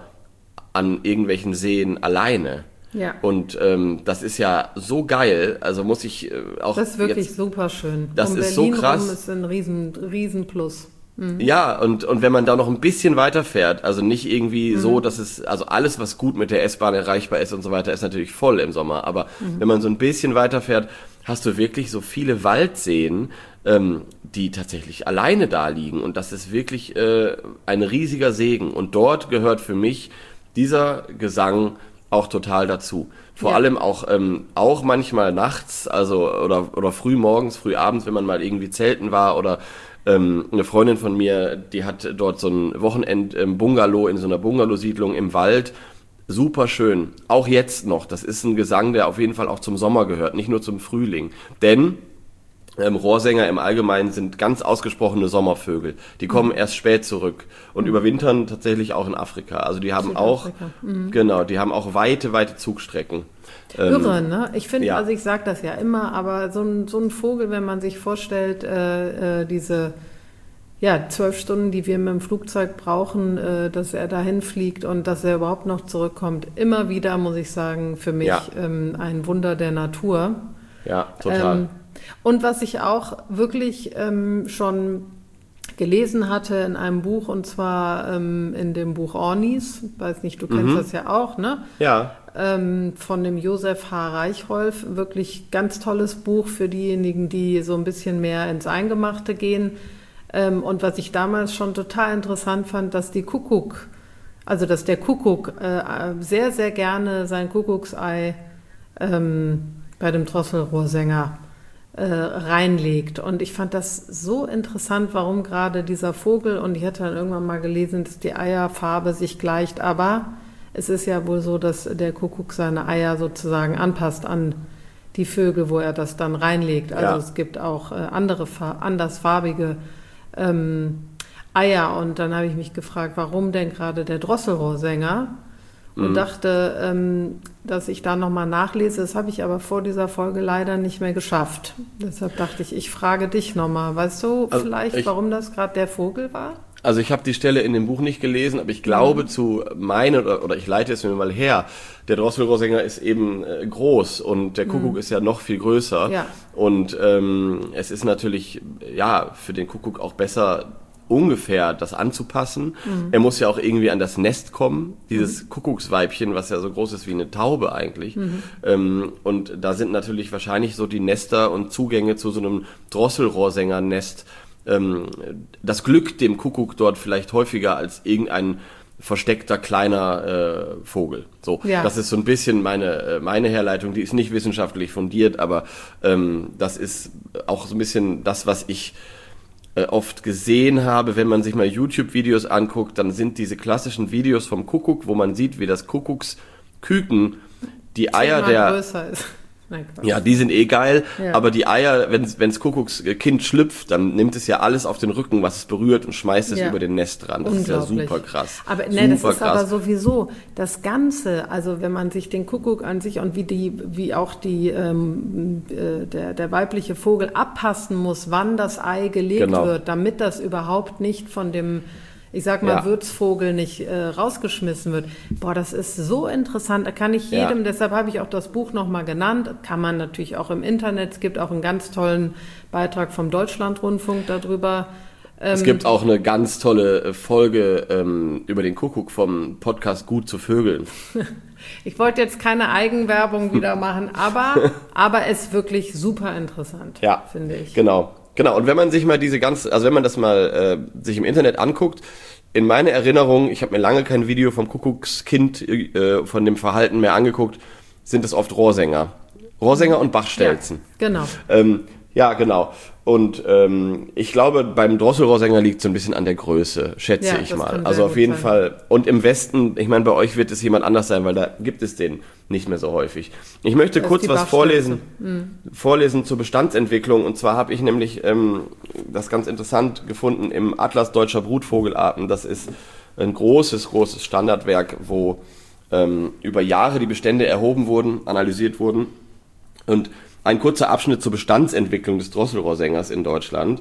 an irgendwelchen Seen alleine. Ja. Und ähm, das ist ja so geil, also muss ich äh, auch... Das ist wirklich jetzt, super schön. Das um ist Berlin so krass. Rum ist ein riesen, riesen Plus. Mhm. Ja, und, und wenn man da noch ein bisschen weiter fährt, also nicht irgendwie mhm. so, dass es, also alles, was gut mit der S-Bahn erreichbar ist und so weiter, ist natürlich voll im Sommer, aber mhm. wenn man so ein bisschen weiter fährt, hast du wirklich so viele Waldseen, ähm, die tatsächlich alleine da liegen und das ist wirklich äh, ein riesiger Segen und dort gehört für mich dieser Gesang auch total dazu. Vor ja. allem auch ähm, auch manchmal nachts, also oder oder früh morgens, früh abends, wenn man mal irgendwie zelten war oder ähm, eine Freundin von mir, die hat dort so ein Wochenend-Bungalow in so einer Bungalow-Siedlung im Wald. Super schön. Auch jetzt noch. Das ist ein Gesang, der auf jeden Fall auch zum Sommer gehört, nicht nur zum Frühling. Denn ähm, Rohrsänger im Allgemeinen sind ganz ausgesprochene Sommervögel. Die kommen mhm. erst spät zurück und mhm. überwintern tatsächlich auch in Afrika. Also die haben auch, mhm. genau, die haben auch weite, weite Zugstrecken. Irre, ähm, ne? Ich finde, ja. also ich sage das ja immer, aber so ein, so ein Vogel, wenn man sich vorstellt, äh, äh, diese ja, zwölf Stunden, die wir mit dem Flugzeug brauchen, äh, dass er dahin fliegt und dass er überhaupt noch zurückkommt, immer wieder, muss ich sagen, für mich ja. ähm, ein Wunder der Natur. Ja, total. Ähm, und was ich auch wirklich ähm, schon gelesen hatte in einem Buch, und zwar ähm, in dem Buch Ornis, weiß nicht, du kennst mhm. das ja auch, ne? Ja. Ähm, von dem Josef H. Reichholf, wirklich ganz tolles Buch für diejenigen, die so ein bisschen mehr ins Eingemachte gehen. Ähm, und was ich damals schon total interessant fand, dass die Kuckuck, also dass der Kuckuck äh, sehr, sehr gerne sein Kuckucksei ähm, bei dem Drosselrohrsänger äh, reinlegt. Und ich fand das so interessant, warum gerade dieser Vogel, und ich hatte dann irgendwann mal gelesen, dass die Eierfarbe sich gleicht, aber es ist ja wohl so, dass der Kuckuck seine Eier sozusagen anpasst an die Vögel, wo er das dann reinlegt. Also ja. es gibt auch äh, andere, andersfarbige ähm, Eier. Und dann habe ich mich gefragt, warum denn gerade der Drosselrohrsänger? Und mhm. dachte, ähm, dass ich da nochmal nachlese. Das habe ich aber vor dieser Folge leider nicht mehr geschafft. Deshalb dachte ich, ich frage dich nochmal. Weißt du also vielleicht, ich, warum das gerade der Vogel war? Also ich habe die Stelle in dem Buch nicht gelesen, aber ich glaube mhm. zu meinen, oder, oder ich leite es mir mal her, der Drosselrohrsänger ist eben äh, groß und der Kuckuck mhm. ist ja noch viel größer. Ja. Und ähm, es ist natürlich ja für den Kuckuck auch besser, ungefähr das anzupassen. Mhm. Er muss ja auch irgendwie an das Nest kommen, dieses mhm. Kuckucksweibchen, was ja so groß ist wie eine Taube eigentlich. Mhm. Ähm, und da sind natürlich wahrscheinlich so die Nester und Zugänge zu so einem Drosselrohrsänger-Nest ähm, das Glück dem Kuckuck dort vielleicht häufiger als irgendein versteckter kleiner äh, Vogel. So, ja. Das ist so ein bisschen meine meine Herleitung. Die ist nicht wissenschaftlich fundiert, aber ähm, das ist auch so ein bisschen das, was ich äh, oft gesehen habe, wenn man sich mal YouTube-Videos anguckt. Dann sind diese klassischen Videos vom Kuckuck, wo man sieht, wie das Kuckucksküken die Eier der größer ist. Nein, ja, die sind eh geil, ja. Aber die Eier, wenn wenns Kuckuckskind schlüpft, dann nimmt es ja alles auf den Rücken, was es berührt und schmeißt es ja. über den Nest ran. Das ist ja super krass. Aber ne, das ist krass. Aber sowieso das Ganze, also wenn man sich den Kuckuck an sich und wie die, wie auch die ähm, äh, der, der weibliche Vogel abpassen muss, wann das Ei gelegt genau. wird, damit das überhaupt nicht von dem ich sag mal, ja. Würzvogel nicht äh, rausgeschmissen wird. Boah, das ist so interessant. Da kann ich jedem, ja. deshalb habe ich auch das Buch nochmal genannt, kann man natürlich auch im Internet, es gibt auch einen ganz tollen Beitrag vom Deutschlandrundfunk darüber. Ähm, es gibt auch eine ganz tolle Folge ähm, über den Kuckuck vom Podcast Gut zu Vögeln. Ich wollte jetzt keine Eigenwerbung wieder machen, aber, aber es ist wirklich super interessant, ja, finde ich. Genau. Genau, und wenn man sich mal diese ganze, also wenn man das mal äh, sich im Internet anguckt, in meiner Erinnerung, ich habe mir lange kein Video vom Kuckuckskind äh, von dem Verhalten mehr angeguckt, sind es oft Rohrsänger. Rohrsänger und Bachstelzen. Ja, genau. Ähm, ja, genau. Und ähm, ich glaube, beim Drosselrohrsänger liegt so ein bisschen an der Größe, schätze ja, ich mal. Also auf jeden sein. Fall. Und im Westen, ich meine, bei euch wird es jemand anders sein, weil da gibt es den nicht mehr so häufig. Ich möchte das kurz was vorlesen, mhm. vorlesen zur Bestandsentwicklung. Und zwar habe ich nämlich ähm, das ganz interessant gefunden im Atlas Deutscher Brutvogelarten. Das ist ein großes, großes Standardwerk, wo ähm, über Jahre die Bestände erhoben wurden, analysiert wurden. Und ein kurzer Abschnitt zur Bestandsentwicklung des Drosselrohrsängers in Deutschland.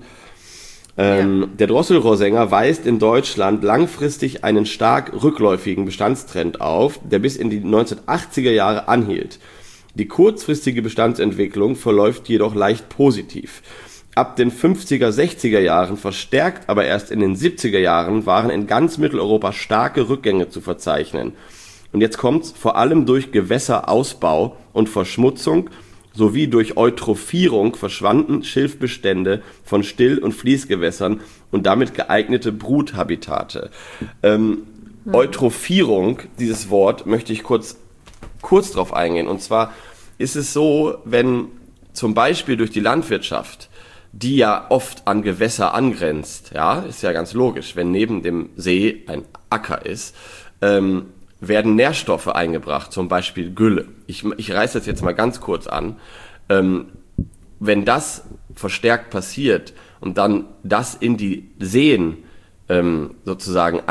Ähm, ja. Der Drosselrohrsänger weist in Deutschland langfristig einen stark rückläufigen Bestandstrend auf, der bis in die neunzehnhundertachtziger Jahre anhielt. Die kurzfristige Bestandsentwicklung verläuft jedoch leicht positiv. Ab den fünfziger, sechziger Jahren, verstärkt aber erst in den siebziger Jahren, waren in ganz Mitteleuropa starke Rückgänge zu verzeichnen. Und jetzt kommt's, vor allem durch Gewässerausbau und Verschmutzung sowie durch Eutrophierung verschwanden Schilfbestände von Still- und Fließgewässern und damit geeignete Bruthabitate. Ähm, hm. Eutrophierung, dieses Wort, möchte ich kurz, kurz drauf eingehen. Und zwar ist es so, wenn zum Beispiel durch die Landwirtschaft, die ja oft an Gewässer angrenzt, ja, ist ja ganz logisch, wenn neben dem See ein Acker ist, ähm, werden Nährstoffe eingebracht, zum Beispiel Gülle. Ich, ich reiße das jetzt mal ganz kurz an. Ähm, wenn das verstärkt passiert und dann das in die Seen ähm, sozusagen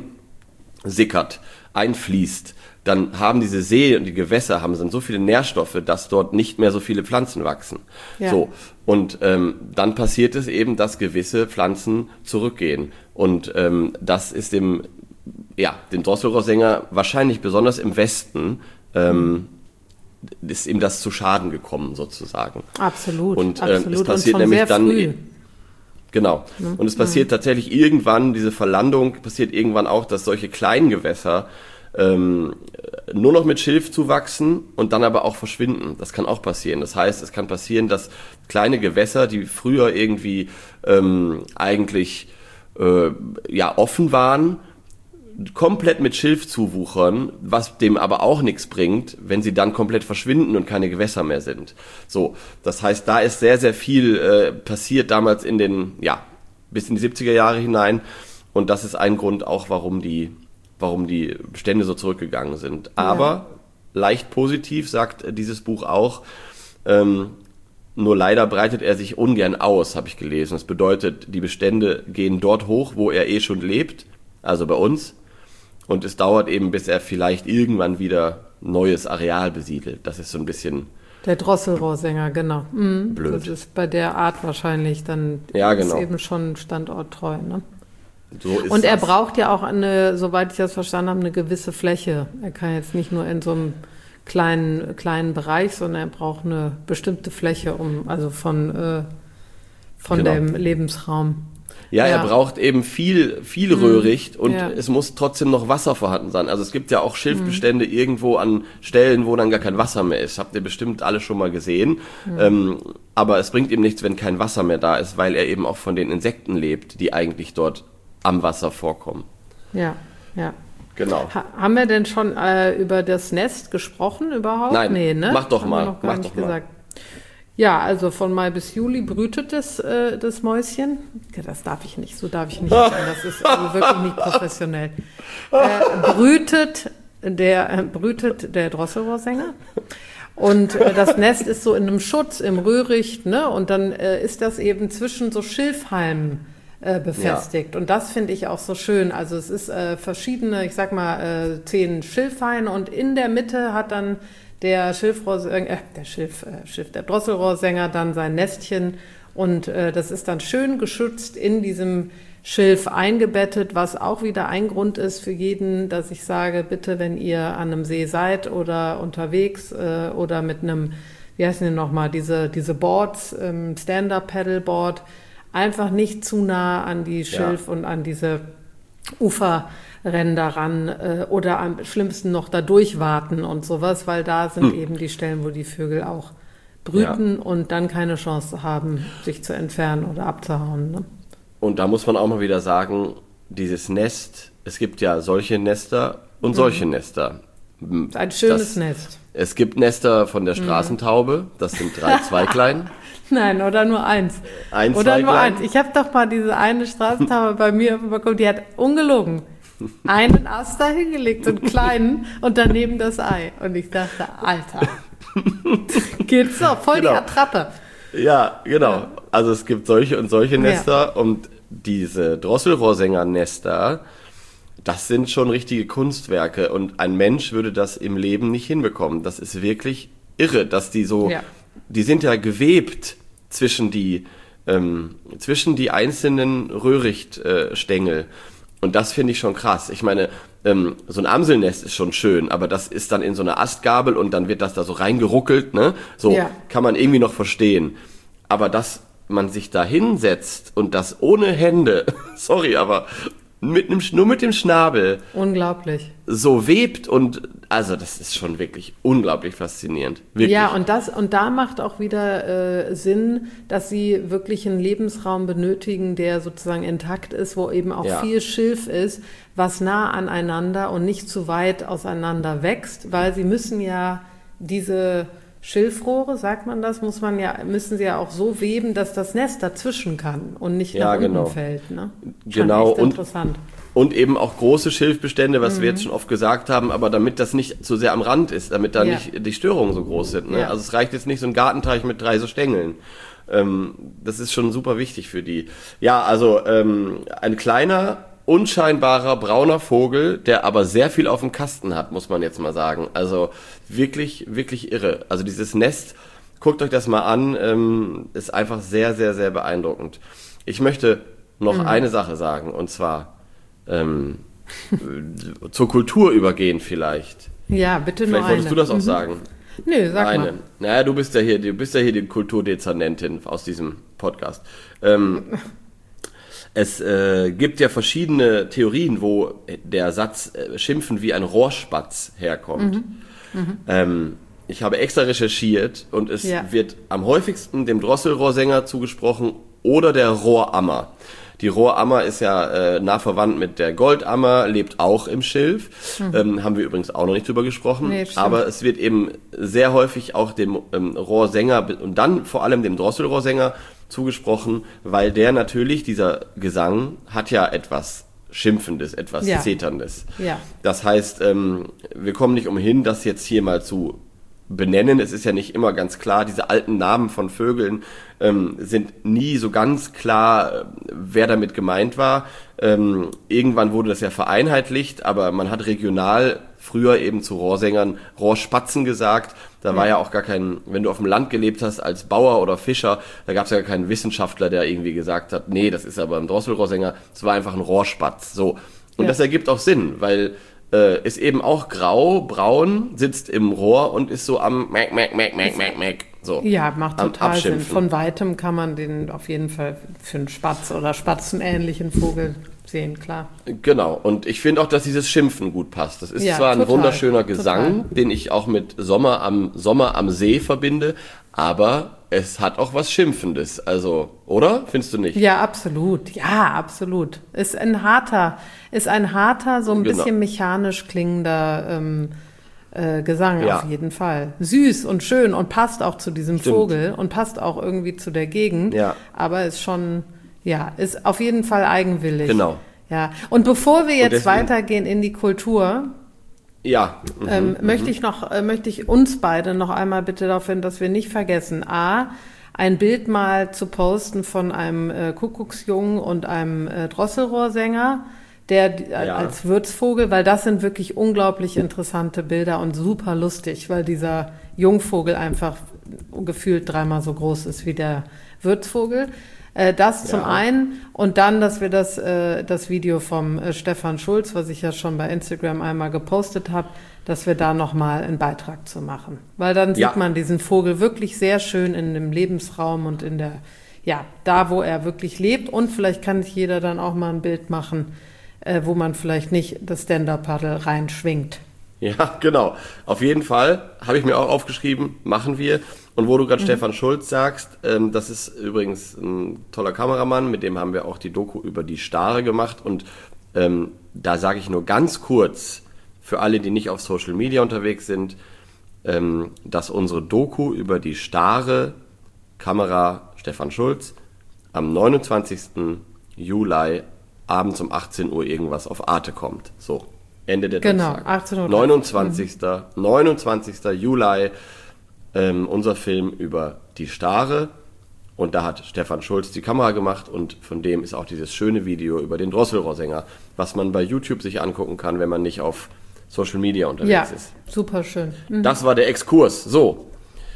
einsickert, einfließt, dann haben diese Seen und die Gewässer haben dann so viele Nährstoffe, dass dort nicht mehr so viele Pflanzen wachsen. Ja. So, und ähm, dann passiert es eben, dass gewisse Pflanzen zurückgehen. Und ähm, das ist dem ja, den Drosselrohrsänger wahrscheinlich besonders im Westen ähm, ist ihm das zu Schaden gekommen sozusagen. Absolut. Und ähm, absolut. es passiert und nämlich sehr dann früh. Genau. Mhm. Und es passiert mhm. tatsächlich irgendwann, diese Verlandung passiert irgendwann auch, dass solche kleinen Gewässer ähm, nur noch mit Schilf zuwachsen und dann aber auch verschwinden. Das kann auch passieren. Das heißt, es kann passieren, dass kleine Gewässer, die früher irgendwie ähm, eigentlich äh, ja offen waren, komplett mit Schilf zuwuchern, was dem aber auch nichts bringt, wenn sie dann komplett verschwinden und keine Gewässer mehr sind. So, das heißt, da ist sehr, sehr viel äh, passiert damals in den, ja, bis in die siebziger Jahre hinein und das ist ein Grund auch, warum die, warum die Bestände so zurückgegangen sind. Aber ja. leicht positiv sagt dieses Buch auch, ähm, nur leider breitet er sich ungern aus, habe ich gelesen. Das bedeutet, die Bestände gehen dort hoch, wo er eh schon lebt, also bei uns. Und es dauert eben, bis er vielleicht irgendwann wieder neues Areal besiedelt. Das ist so ein bisschen... Der Drosselrohrsänger, genau. Mhm. Blöd. Das ist bei der Art wahrscheinlich dann ja, genau. ist eben schon standorttreu. Ne? So ist Und er das. braucht ja auch, eine, soweit ich das verstanden habe, eine gewisse Fläche. Er kann jetzt nicht nur in so einem kleinen, kleinen Bereich, sondern er braucht eine bestimmte Fläche, um also von, äh, von genau. dem Lebensraum. Ja, Ja. er braucht eben viel, viel Röhricht und Ja. es muss trotzdem noch Wasser vorhanden sein. Also es gibt ja auch Schilfbestände irgendwo an Stellen, wo dann gar kein Wasser mehr ist. Habt ihr bestimmt alle schon mal gesehen. Ähm, aber es bringt ihm nichts, wenn kein Wasser mehr da ist, weil er eben auch von den Insekten lebt, die eigentlich dort am Wasser vorkommen. Ja, ja. Genau. Ha haben wir denn schon äh, über das Nest gesprochen überhaupt? Nein, nee, ne? mach doch haben mal, Wir noch gar mach nicht doch mal. gesagt. Ja, also von Mai bis Juli brütet das, äh, das Mäuschen. Ja, das darf ich nicht, so darf ich nicht sagen. Das ist also wirklich nicht professionell. Äh, brütet der, äh, brütet der Drosselrohrsänger. Und äh, das Nest ist so in einem Schutz, im Röhricht, ne? Und dann äh, ist das eben zwischen so Schilfhalmen äh, befestigt. Ja. Und das finde ich auch so schön. Also es ist äh, verschiedene, ich sag mal, äh, zehn Schilfhalme und in der Mitte hat dann der Schilfrohrsänger, äh, der Schilf, äh, Schilf, der Drosselrohrsänger dann sein Nestchen und äh, das ist dann schön geschützt in diesem Schilf eingebettet, was auch wieder ein Grund ist für jeden, dass ich sage, bitte, wenn ihr an einem See seid oder unterwegs äh, oder mit einem, wie heißen die nochmal, diese, diese Boards, ähm, Stand-Up-Paddleboard, einfach nicht zu nah an die Schilf- ja. und an diese Uferränder ran äh, oder am schlimmsten noch da durchwarten und sowas, weil da sind hm. eben die Stellen, wo die Vögel auch brüten ja. und dann keine Chance haben, sich zu entfernen oder abzuhauen. Ne? Und da muss man auch mal wieder sagen, dieses Nest, es gibt ja solche Nester und solche mhm. Nester. Ein schönes das, Nest. Es gibt Nester von der Straßentaube, das sind drei Zweiglein. Nein, oder nur eins. Ein oder Zweiglein. nur eins. Ich habe doch mal diese eine Straßentaube bei mir bekommen, die hat ungelogen einen Ast da hingelegt, so einen kleinen, und daneben das Ei. Und ich dachte, Alter, geht's doch, voll genau. Die Attrappe. Ja, genau. Also es gibt solche und solche Nester ja. und diese Drosselrohrsänger-Nester, das sind schon richtige Kunstwerke und ein Mensch würde das im Leben nicht hinbekommen. Das ist wirklich irre, dass die so, ja. die sind ja gewebt zwischen die, ähm, zwischen die einzelnen Röhrichtstängel. Äh, und das finde ich schon krass. Ich meine, ähm, so ein Amselnest ist schon schön, aber das ist dann in so einer Astgabel und dann wird das da so reingeruckelt, ne? So ja. kann man irgendwie noch verstehen. Aber dass man sich da hinsetzt und das ohne Hände, sorry, aber mit einem, nur mit dem Schnabel. Unglaublich. So webt und, also das ist schon wirklich unglaublich faszinierend. Wirklich. Ja, und das, und da macht auch wieder äh, Sinn, dass sie wirklich einen Lebensraum benötigen, der sozusagen intakt ist, wo eben auch ja. viel Schilf ist, was nah aneinander und nicht zu weit auseinander wächst, weil sie müssen ja diese Schilfrohre, sagt man das, muss man ja, müssen sie ja auch so weben, dass das Nest dazwischen kann und nicht ja, nach genau. unten fällt. Ne? Genau, und, interessant. Und eben auch große Schilfbestände, was mhm. wir jetzt schon oft gesagt haben, aber damit das nicht zu sehr am Rand ist, damit da ja. nicht die Störungen so groß sind. Ne? Ja. Also es reicht jetzt nicht so ein Gartenteich mit drei so Stängeln. Ähm, das ist schon super wichtig für die. Ja, also ähm, ein kleiner, unscheinbarer brauner Vogel, der aber sehr viel auf dem Kasten hat, muss man jetzt mal sagen. Also wirklich, wirklich irre. Also dieses Nest, guckt euch das mal an, ähm, ist einfach sehr, sehr, sehr beeindruckend. Ich möchte noch mhm. eine Sache sagen, und zwar ähm, zur Kultur übergehen vielleicht. Ja, bitte nur eine. Vielleicht wolltest du das auch mhm. sagen. Nö, sag eine. mal. Naja, du bist ja hier, du bist ja hier die Kulturdezernentin aus diesem Podcast. Ähm, Es äh, gibt ja verschiedene Theorien, wo der Satz äh, schimpfen wie ein Rohrspatz herkommt. Mhm. Mhm. Ähm, ich habe extra recherchiert und es ja. wird am häufigsten dem Drosselrohrsänger zugesprochen oder der Rohrammer. Die Rohrammer ist ja äh, nah verwandt mit der Goldammer, lebt auch im Schilf. Mhm. Ähm, haben wir übrigens auch noch nicht drüber gesprochen. Nee, aber es wird eben sehr häufig auch dem ähm, Rohrsänger und dann vor allem dem Drosselrohrsänger zugesprochen, weil der natürlich, dieser Gesang, hat ja etwas Schimpfendes, etwas ja. Zeterndes. Ja. Das heißt, ähm, wir kommen nicht umhin, das jetzt hier mal zu benennen. Es ist ja nicht immer ganz klar, diese alten Namen von Vögeln ähm, sind nie so ganz klar, äh, wer damit gemeint war. Ähm, irgendwann wurde das ja vereinheitlicht, aber man hat regional früher eben zu Rohrsängern Rohrspatzen gesagt. Da ja. war ja auch gar kein, wenn du auf dem Land gelebt hast als Bauer oder Fischer, da gab es ja gar keinen Wissenschaftler, der irgendwie gesagt hat, nee, das ist aber ein Drosselrohrsänger, es war einfach ein Rohrspatz. So. Und ja. das ergibt auch Sinn, weil äh, ist eben auch grau, braun, sitzt im Rohr und ist so am Mäck, Mäck, Mäck, Mäck, Mäck, Mäck. So, ja, macht am total Sinn. Abschimpfen. Von weitem kann man den auf jeden Fall für einen Spatz oder spatzenähnlichen Vogel sehen, klar. Genau, und ich finde auch, dass dieses Schimpfen gut passt. Das ist Ja, zwar ein total, wunderschöner Gesang, total. den ich auch mit Sommer am, Sommer am See verbinde, aber es hat auch was Schimpfendes. Also, oder? Findest du nicht? Ja, absolut. Ja, absolut. Ist ein harter, ist ein harter, so ein Genau. bisschen mechanisch klingender ähm, äh, Gesang Ja. auf jeden Fall. Süß und schön und passt auch zu diesem Stimmt. Vogel und passt auch irgendwie zu der Gegend. Ja. Aber ist schon, ja, ist auf jeden Fall eigenwillig. Genau. Ja. Und bevor wir jetzt deswegen- weitergehen in die Kultur, Ja. Mhm. ähm, möchte ich noch, äh, möchte ich uns beide noch einmal bitte darauf hin, dass wir nicht vergessen, A, ein Bild mal zu posten von einem äh, Kuckucksjungen und einem äh, Drosselrohrsänger, der äh, Ja. als Würzvogel, weil das sind wirklich unglaublich interessante Bilder und super lustig, weil dieser Jungvogel einfach gefühlt dreimal so groß ist wie der Würzvogel. Äh, das zum Ja. einen und dann, dass wir das, äh, das Video vom äh, Stefan Schulz, was ich ja schon bei Instagram einmal gepostet habe, dass wir da nochmal einen Beitrag zu machen. Weil dann sieht Ja. man diesen Vogel wirklich sehr schön in dem Lebensraum und in der, ja, da wo er wirklich lebt und vielleicht kann sich jeder dann auch mal ein Bild machen, äh, wo man vielleicht nicht das Stand-Up-Paddle reinschwingt. Ja, genau. Auf jeden Fall habe ich mir auch aufgeschrieben, machen wir. Und wo du gerade Mhm. Stefan Schulz sagst, ähm, das ist übrigens ein toller Kameramann, mit dem haben wir auch die Doku über die Stare gemacht. Und ähm, da sage ich nur ganz kurz, für alle, die nicht auf Social Media unterwegs sind, ähm, dass unsere Doku über die Stare, Kamera Stefan Schulz, am neunundzwanzigsten Juli abends um achtzehn Uhr irgendwas auf Arte kommt. So, Ende der Genau, Durchsage. achtzehn Uhr. neunundzwanzigsten neunundzwanzigsten Juli, ähm, unser Film über die Stare. Und da hat Stefan Schulz die Kamera gemacht und von dem ist auch dieses schöne Video über den Drosselrohrsänger, was man bei YouTube sich angucken kann, wenn man nicht auf Social Media unterwegs Ja, ist. super schön. Mhm. Das war der Exkurs. So,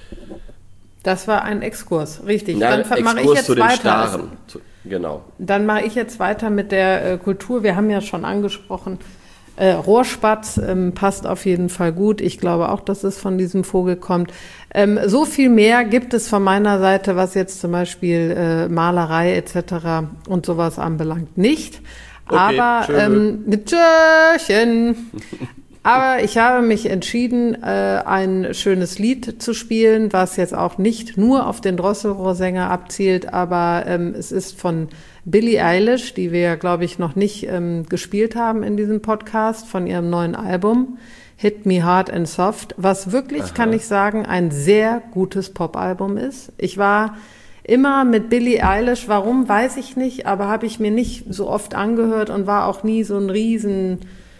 Das war ein Exkurs, richtig. na, Dann mache ich Exkurs jetzt zu den weiter. Staren. Zu, genau. Dann mache ich jetzt weiter mit der äh, Kultur. Wir haben ja schon angesprochen, äh, Rohrspatz ähm, passt auf jeden Fall gut. Ich glaube auch, dass es von diesem Vogel kommt. Ähm, so viel mehr gibt es von meiner Seite, was jetzt zum Beispiel äh, Malerei et cetera und sowas anbelangt, nicht. Okay, Aber tschö. ähm, mit Tschöchen. Aber ich habe mich entschieden, äh, ein schönes Lied zu spielen, was jetzt auch nicht nur auf den Drosselrohrsänger abzielt, aber ähm, es ist von Billie Eilish, die wir ja, glaube ich, noch nicht ähm, gespielt haben in diesem Podcast, von ihrem neuen Album Hit Me Hard and Soft, was wirklich, Aha. kann ich sagen, ein sehr gutes Popalbum ist. Ich war immer mit Billie Eilish, warum, weiß ich nicht, aber habe ich mir nicht so oft angehört und war auch nie so ein riesen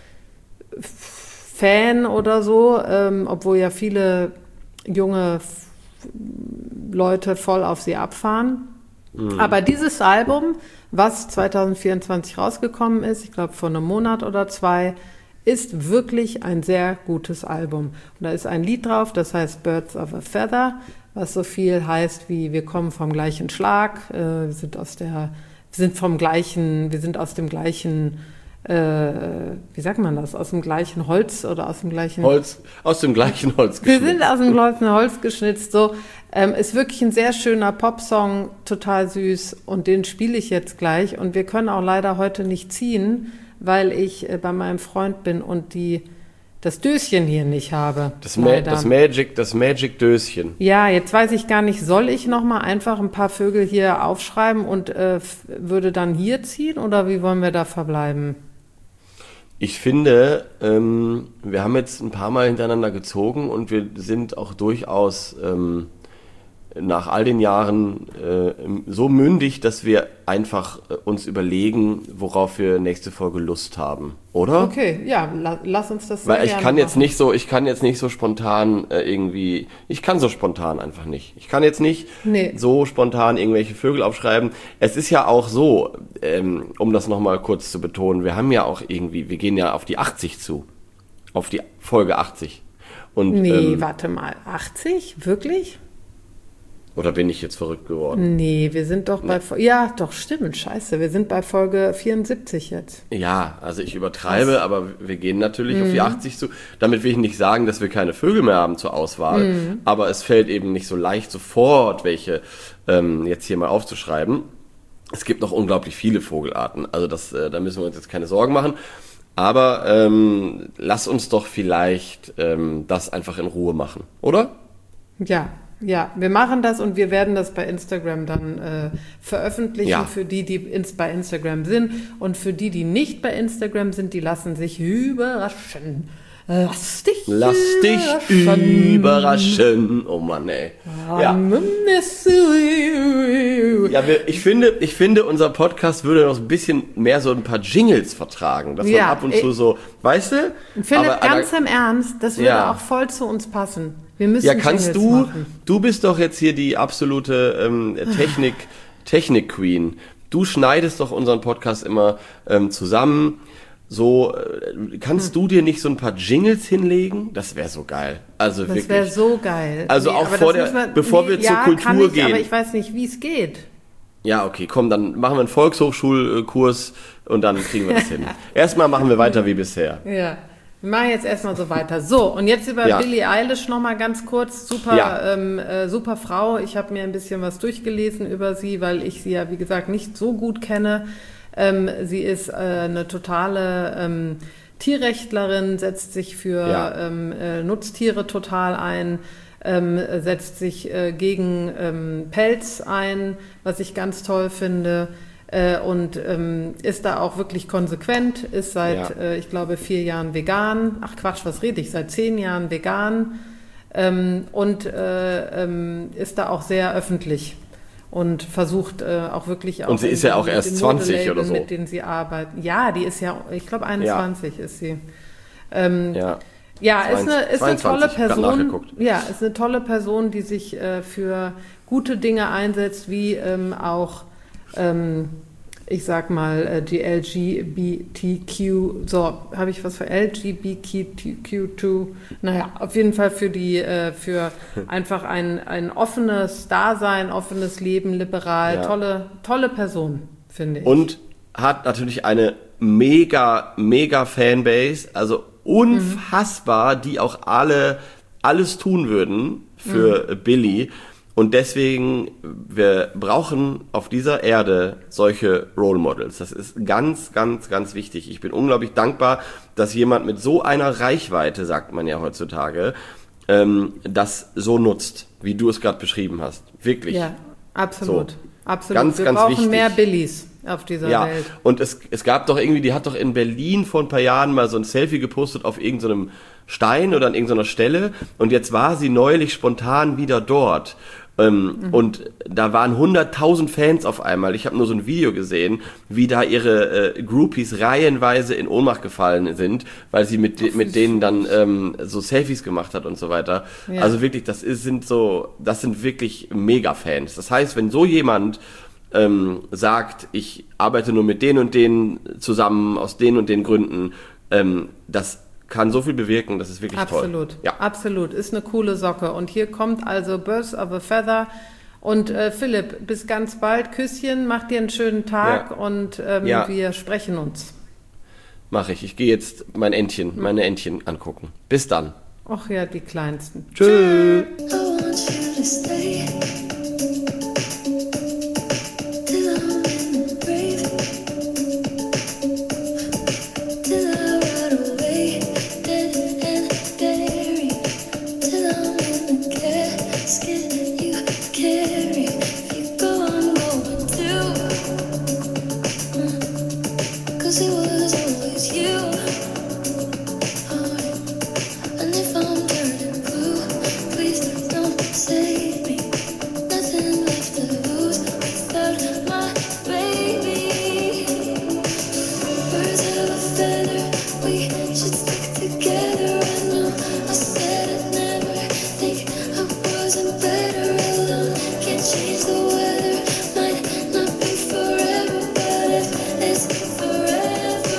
Fan oder so, ähm, obwohl ja viele junge F- Leute voll auf sie abfahren. Mhm. Aber dieses Album, was zwanzig vierundzwanzig rausgekommen ist, ich glaube vor einem Monat oder zwei, ist wirklich ein sehr gutes Album. Und da ist ein Lied drauf, das heißt Birds of a Feather, was so viel heißt wie wir kommen vom gleichen Schlag, äh, wir sind aus der, wir sind vom gleichen, wir sind aus dem gleichen äh, wie sagt man das, aus dem gleichen Holz oder aus dem gleichen... Holz, aus dem gleichen Holz Wir geschnitten. sind aus dem gleichen Holz geschnitzt, so. Ähm, ist wirklich ein sehr schöner Popsong, total süß und den spiele ich jetzt gleich und wir können auch leider heute nicht ziehen, weil ich äh, bei meinem Freund bin und die, das Döschen hier nicht habe. Das, Ma leider. das Magic, das Magic-Döschen. Ja, jetzt weiß ich gar nicht, soll ich noch mal einfach ein paar Vögel hier aufschreiben und äh, f- würde dann hier ziehen oder wie wollen wir da verbleiben? Ich finde, ähm, wir haben jetzt ein paar Mal hintereinander gezogen und wir sind auch durchaus ähm, nach all den Jahren äh, so mündig, dass wir einfach äh, uns überlegen, worauf wir nächste Folge Lust haben, oder? Okay, ja, la lass uns das sehr Weil ich gerne kann jetzt machen. nicht so, ich kann jetzt nicht so spontan äh, irgendwie, ich kann so spontan einfach nicht. Ich kann jetzt nicht Nee. so spontan irgendwelche Vögel aufschreiben. Es ist ja auch so, ähm, um das nochmal kurz zu betonen, wir haben ja auch irgendwie, wir gehen ja auf die achtzig zu. Auf die Folge achtzig. Und, Nee, ähm, warte mal, achtzig? Wirklich? Oder bin ich jetzt verrückt geworden? Nee, wir sind doch bei... Nee. Ja, doch, stimmt, scheiße. Wir sind bei Folge vierundsiebzig jetzt. Ja, also ich übertreibe, Was? aber wir gehen natürlich mhm. auf die achtzig zu. Damit will ich nicht sagen, dass wir keine Vögel mehr haben zur Auswahl. Mhm. Aber es fällt eben nicht so leicht, sofort welche ähm, jetzt hier mal aufzuschreiben. Es gibt noch unglaublich viele Vogelarten. Also das, äh, da müssen wir uns jetzt keine Sorgen machen. Aber ähm, lass uns doch vielleicht ähm, das einfach in Ruhe machen, oder? Ja. Ja, wir machen das und wir werden das bei Instagram dann äh, veröffentlichen ja. für die, die ins, bei Instagram sind. Und für die, die nicht bei Instagram sind, die lassen sich überraschen. Lass dich Lass überraschen. dich überraschen. Oh Mann, ey. Ja, ja wir, ich, finde, ich finde, unser Podcast würde noch ein bisschen mehr so ein paar Jingles vertragen. Dass ja, man ab und zu so, weißt du? Philipp, aber, ganz aber, im Ernst, das würde ja. auch voll zu uns passen. Wir müssen ja, kannst du, machen. Du bist doch jetzt hier die absolute ähm, Technik, Technik-Queen. Du schneidest doch unseren Podcast immer ähm, zusammen. So, äh, kannst hm. du dir nicht so ein paar Jingles hinlegen? Das wäre so geil. Also das wirklich. Das wäre so geil. Also nee, auch vor der, wir, bevor nee, wir ja, zur Kultur kann ich, gehen. Aber ich weiß nicht, wie es geht. Ja, okay, komm, dann machen wir einen Volkshochschulkurs und dann kriegen wir das hin. Erstmal machen wir weiter wie bisher. Ja. Wir machen jetzt erstmal so weiter. So, und jetzt über ja. Billie Eilish nochmal ganz kurz. Super, ja. ähm, äh, super Frau. Ich habe mir ein bisschen was durchgelesen über sie, weil ich sie ja, wie gesagt, nicht so gut kenne. Ähm, sie ist äh, eine totale ähm, Tierrechtlerin, setzt sich für ja. ähm, äh, Nutztiere total ein, ähm, setzt sich äh, gegen ähm, Pelz ein, was ich ganz toll finde. Und ähm, ist da auch wirklich konsequent, ist seit, ja. äh, ich glaube, vier Jahren vegan. Ach Quatsch, was rede ich? Seit zehn Jahren vegan ähm, und äh, ähm, ist da auch sehr öffentlich und versucht äh, auch wirklich auch... Und sie ist ja auch erst zwanzig oder so. Mit denen sie arbeiten. Ja, die ist ja, ich glaube, einundzwanzig ja. ist sie. Ähm, ja. Ja, ist eine, ist eine tolle Person. Ja, ist eine tolle Person, die sich äh, für gute Dinge einsetzt, wie ähm, auch Ähm, ich sag mal, die L G B T Q, so, habe ich was für L G B T Q zwei? Naja, auf jeden Fall für die, äh, für einfach ein, ein offenes Dasein, offenes Leben, liberal, ja. tolle, tolle Person, finde ich. Und hat natürlich eine mega, mega Fanbase, also unfassbar, mhm. die auch alle alles tun würden für mhm. Billie. Und deswegen, wir brauchen auf dieser Erde solche Role Models. Das ist ganz, ganz, ganz wichtig. Ich bin unglaublich dankbar, dass jemand mit so einer Reichweite, sagt man ja heutzutage, ähm, das so nutzt, wie du es gerade beschrieben hast. Wirklich. Ja, absolut. So. Absolut. Ganz, wir ganz brauchen wichtig. mehr Billies auf dieser ja. Welt. Und es, es gab doch irgendwie, die hat doch in Berlin vor ein paar Jahren mal so ein Selfie gepostet auf irgendeinem Stein oder an irgendeiner Stelle. Und jetzt war sie neulich spontan wieder dort. Ähm, mhm. Und da waren hunderttausend Fans auf einmal. Ich habe nur so ein Video gesehen, wie da ihre äh, Groupies reihenweise in Ohnmacht gefallen sind, weil sie mit, de- mit denen dann ähm, so Selfies gemacht hat und so weiter. Ja. Also wirklich, das ist, sind so, das sind wirklich Mega-Fans. Das heißt, wenn so jemand ähm, sagt, ich arbeite nur mit denen und denen zusammen, aus den und den Gründen, ähm, das kann so viel bewirken, das ist wirklich absolut, toll. Absolut, ja. absolut, ist eine coole Socke. Und hier kommt also Birds of a Feather. Und äh, Philipp, bis ganz bald, Küsschen, mach dir einen schönen Tag ja. und ähm, ja. wir sprechen uns. Mach ich, ich gehe jetzt mein Entchen, hm. meine Entchen angucken. Bis dann. Ach ja, die kleinsten. Tschüss. Forever, but it's forever.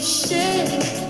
shit.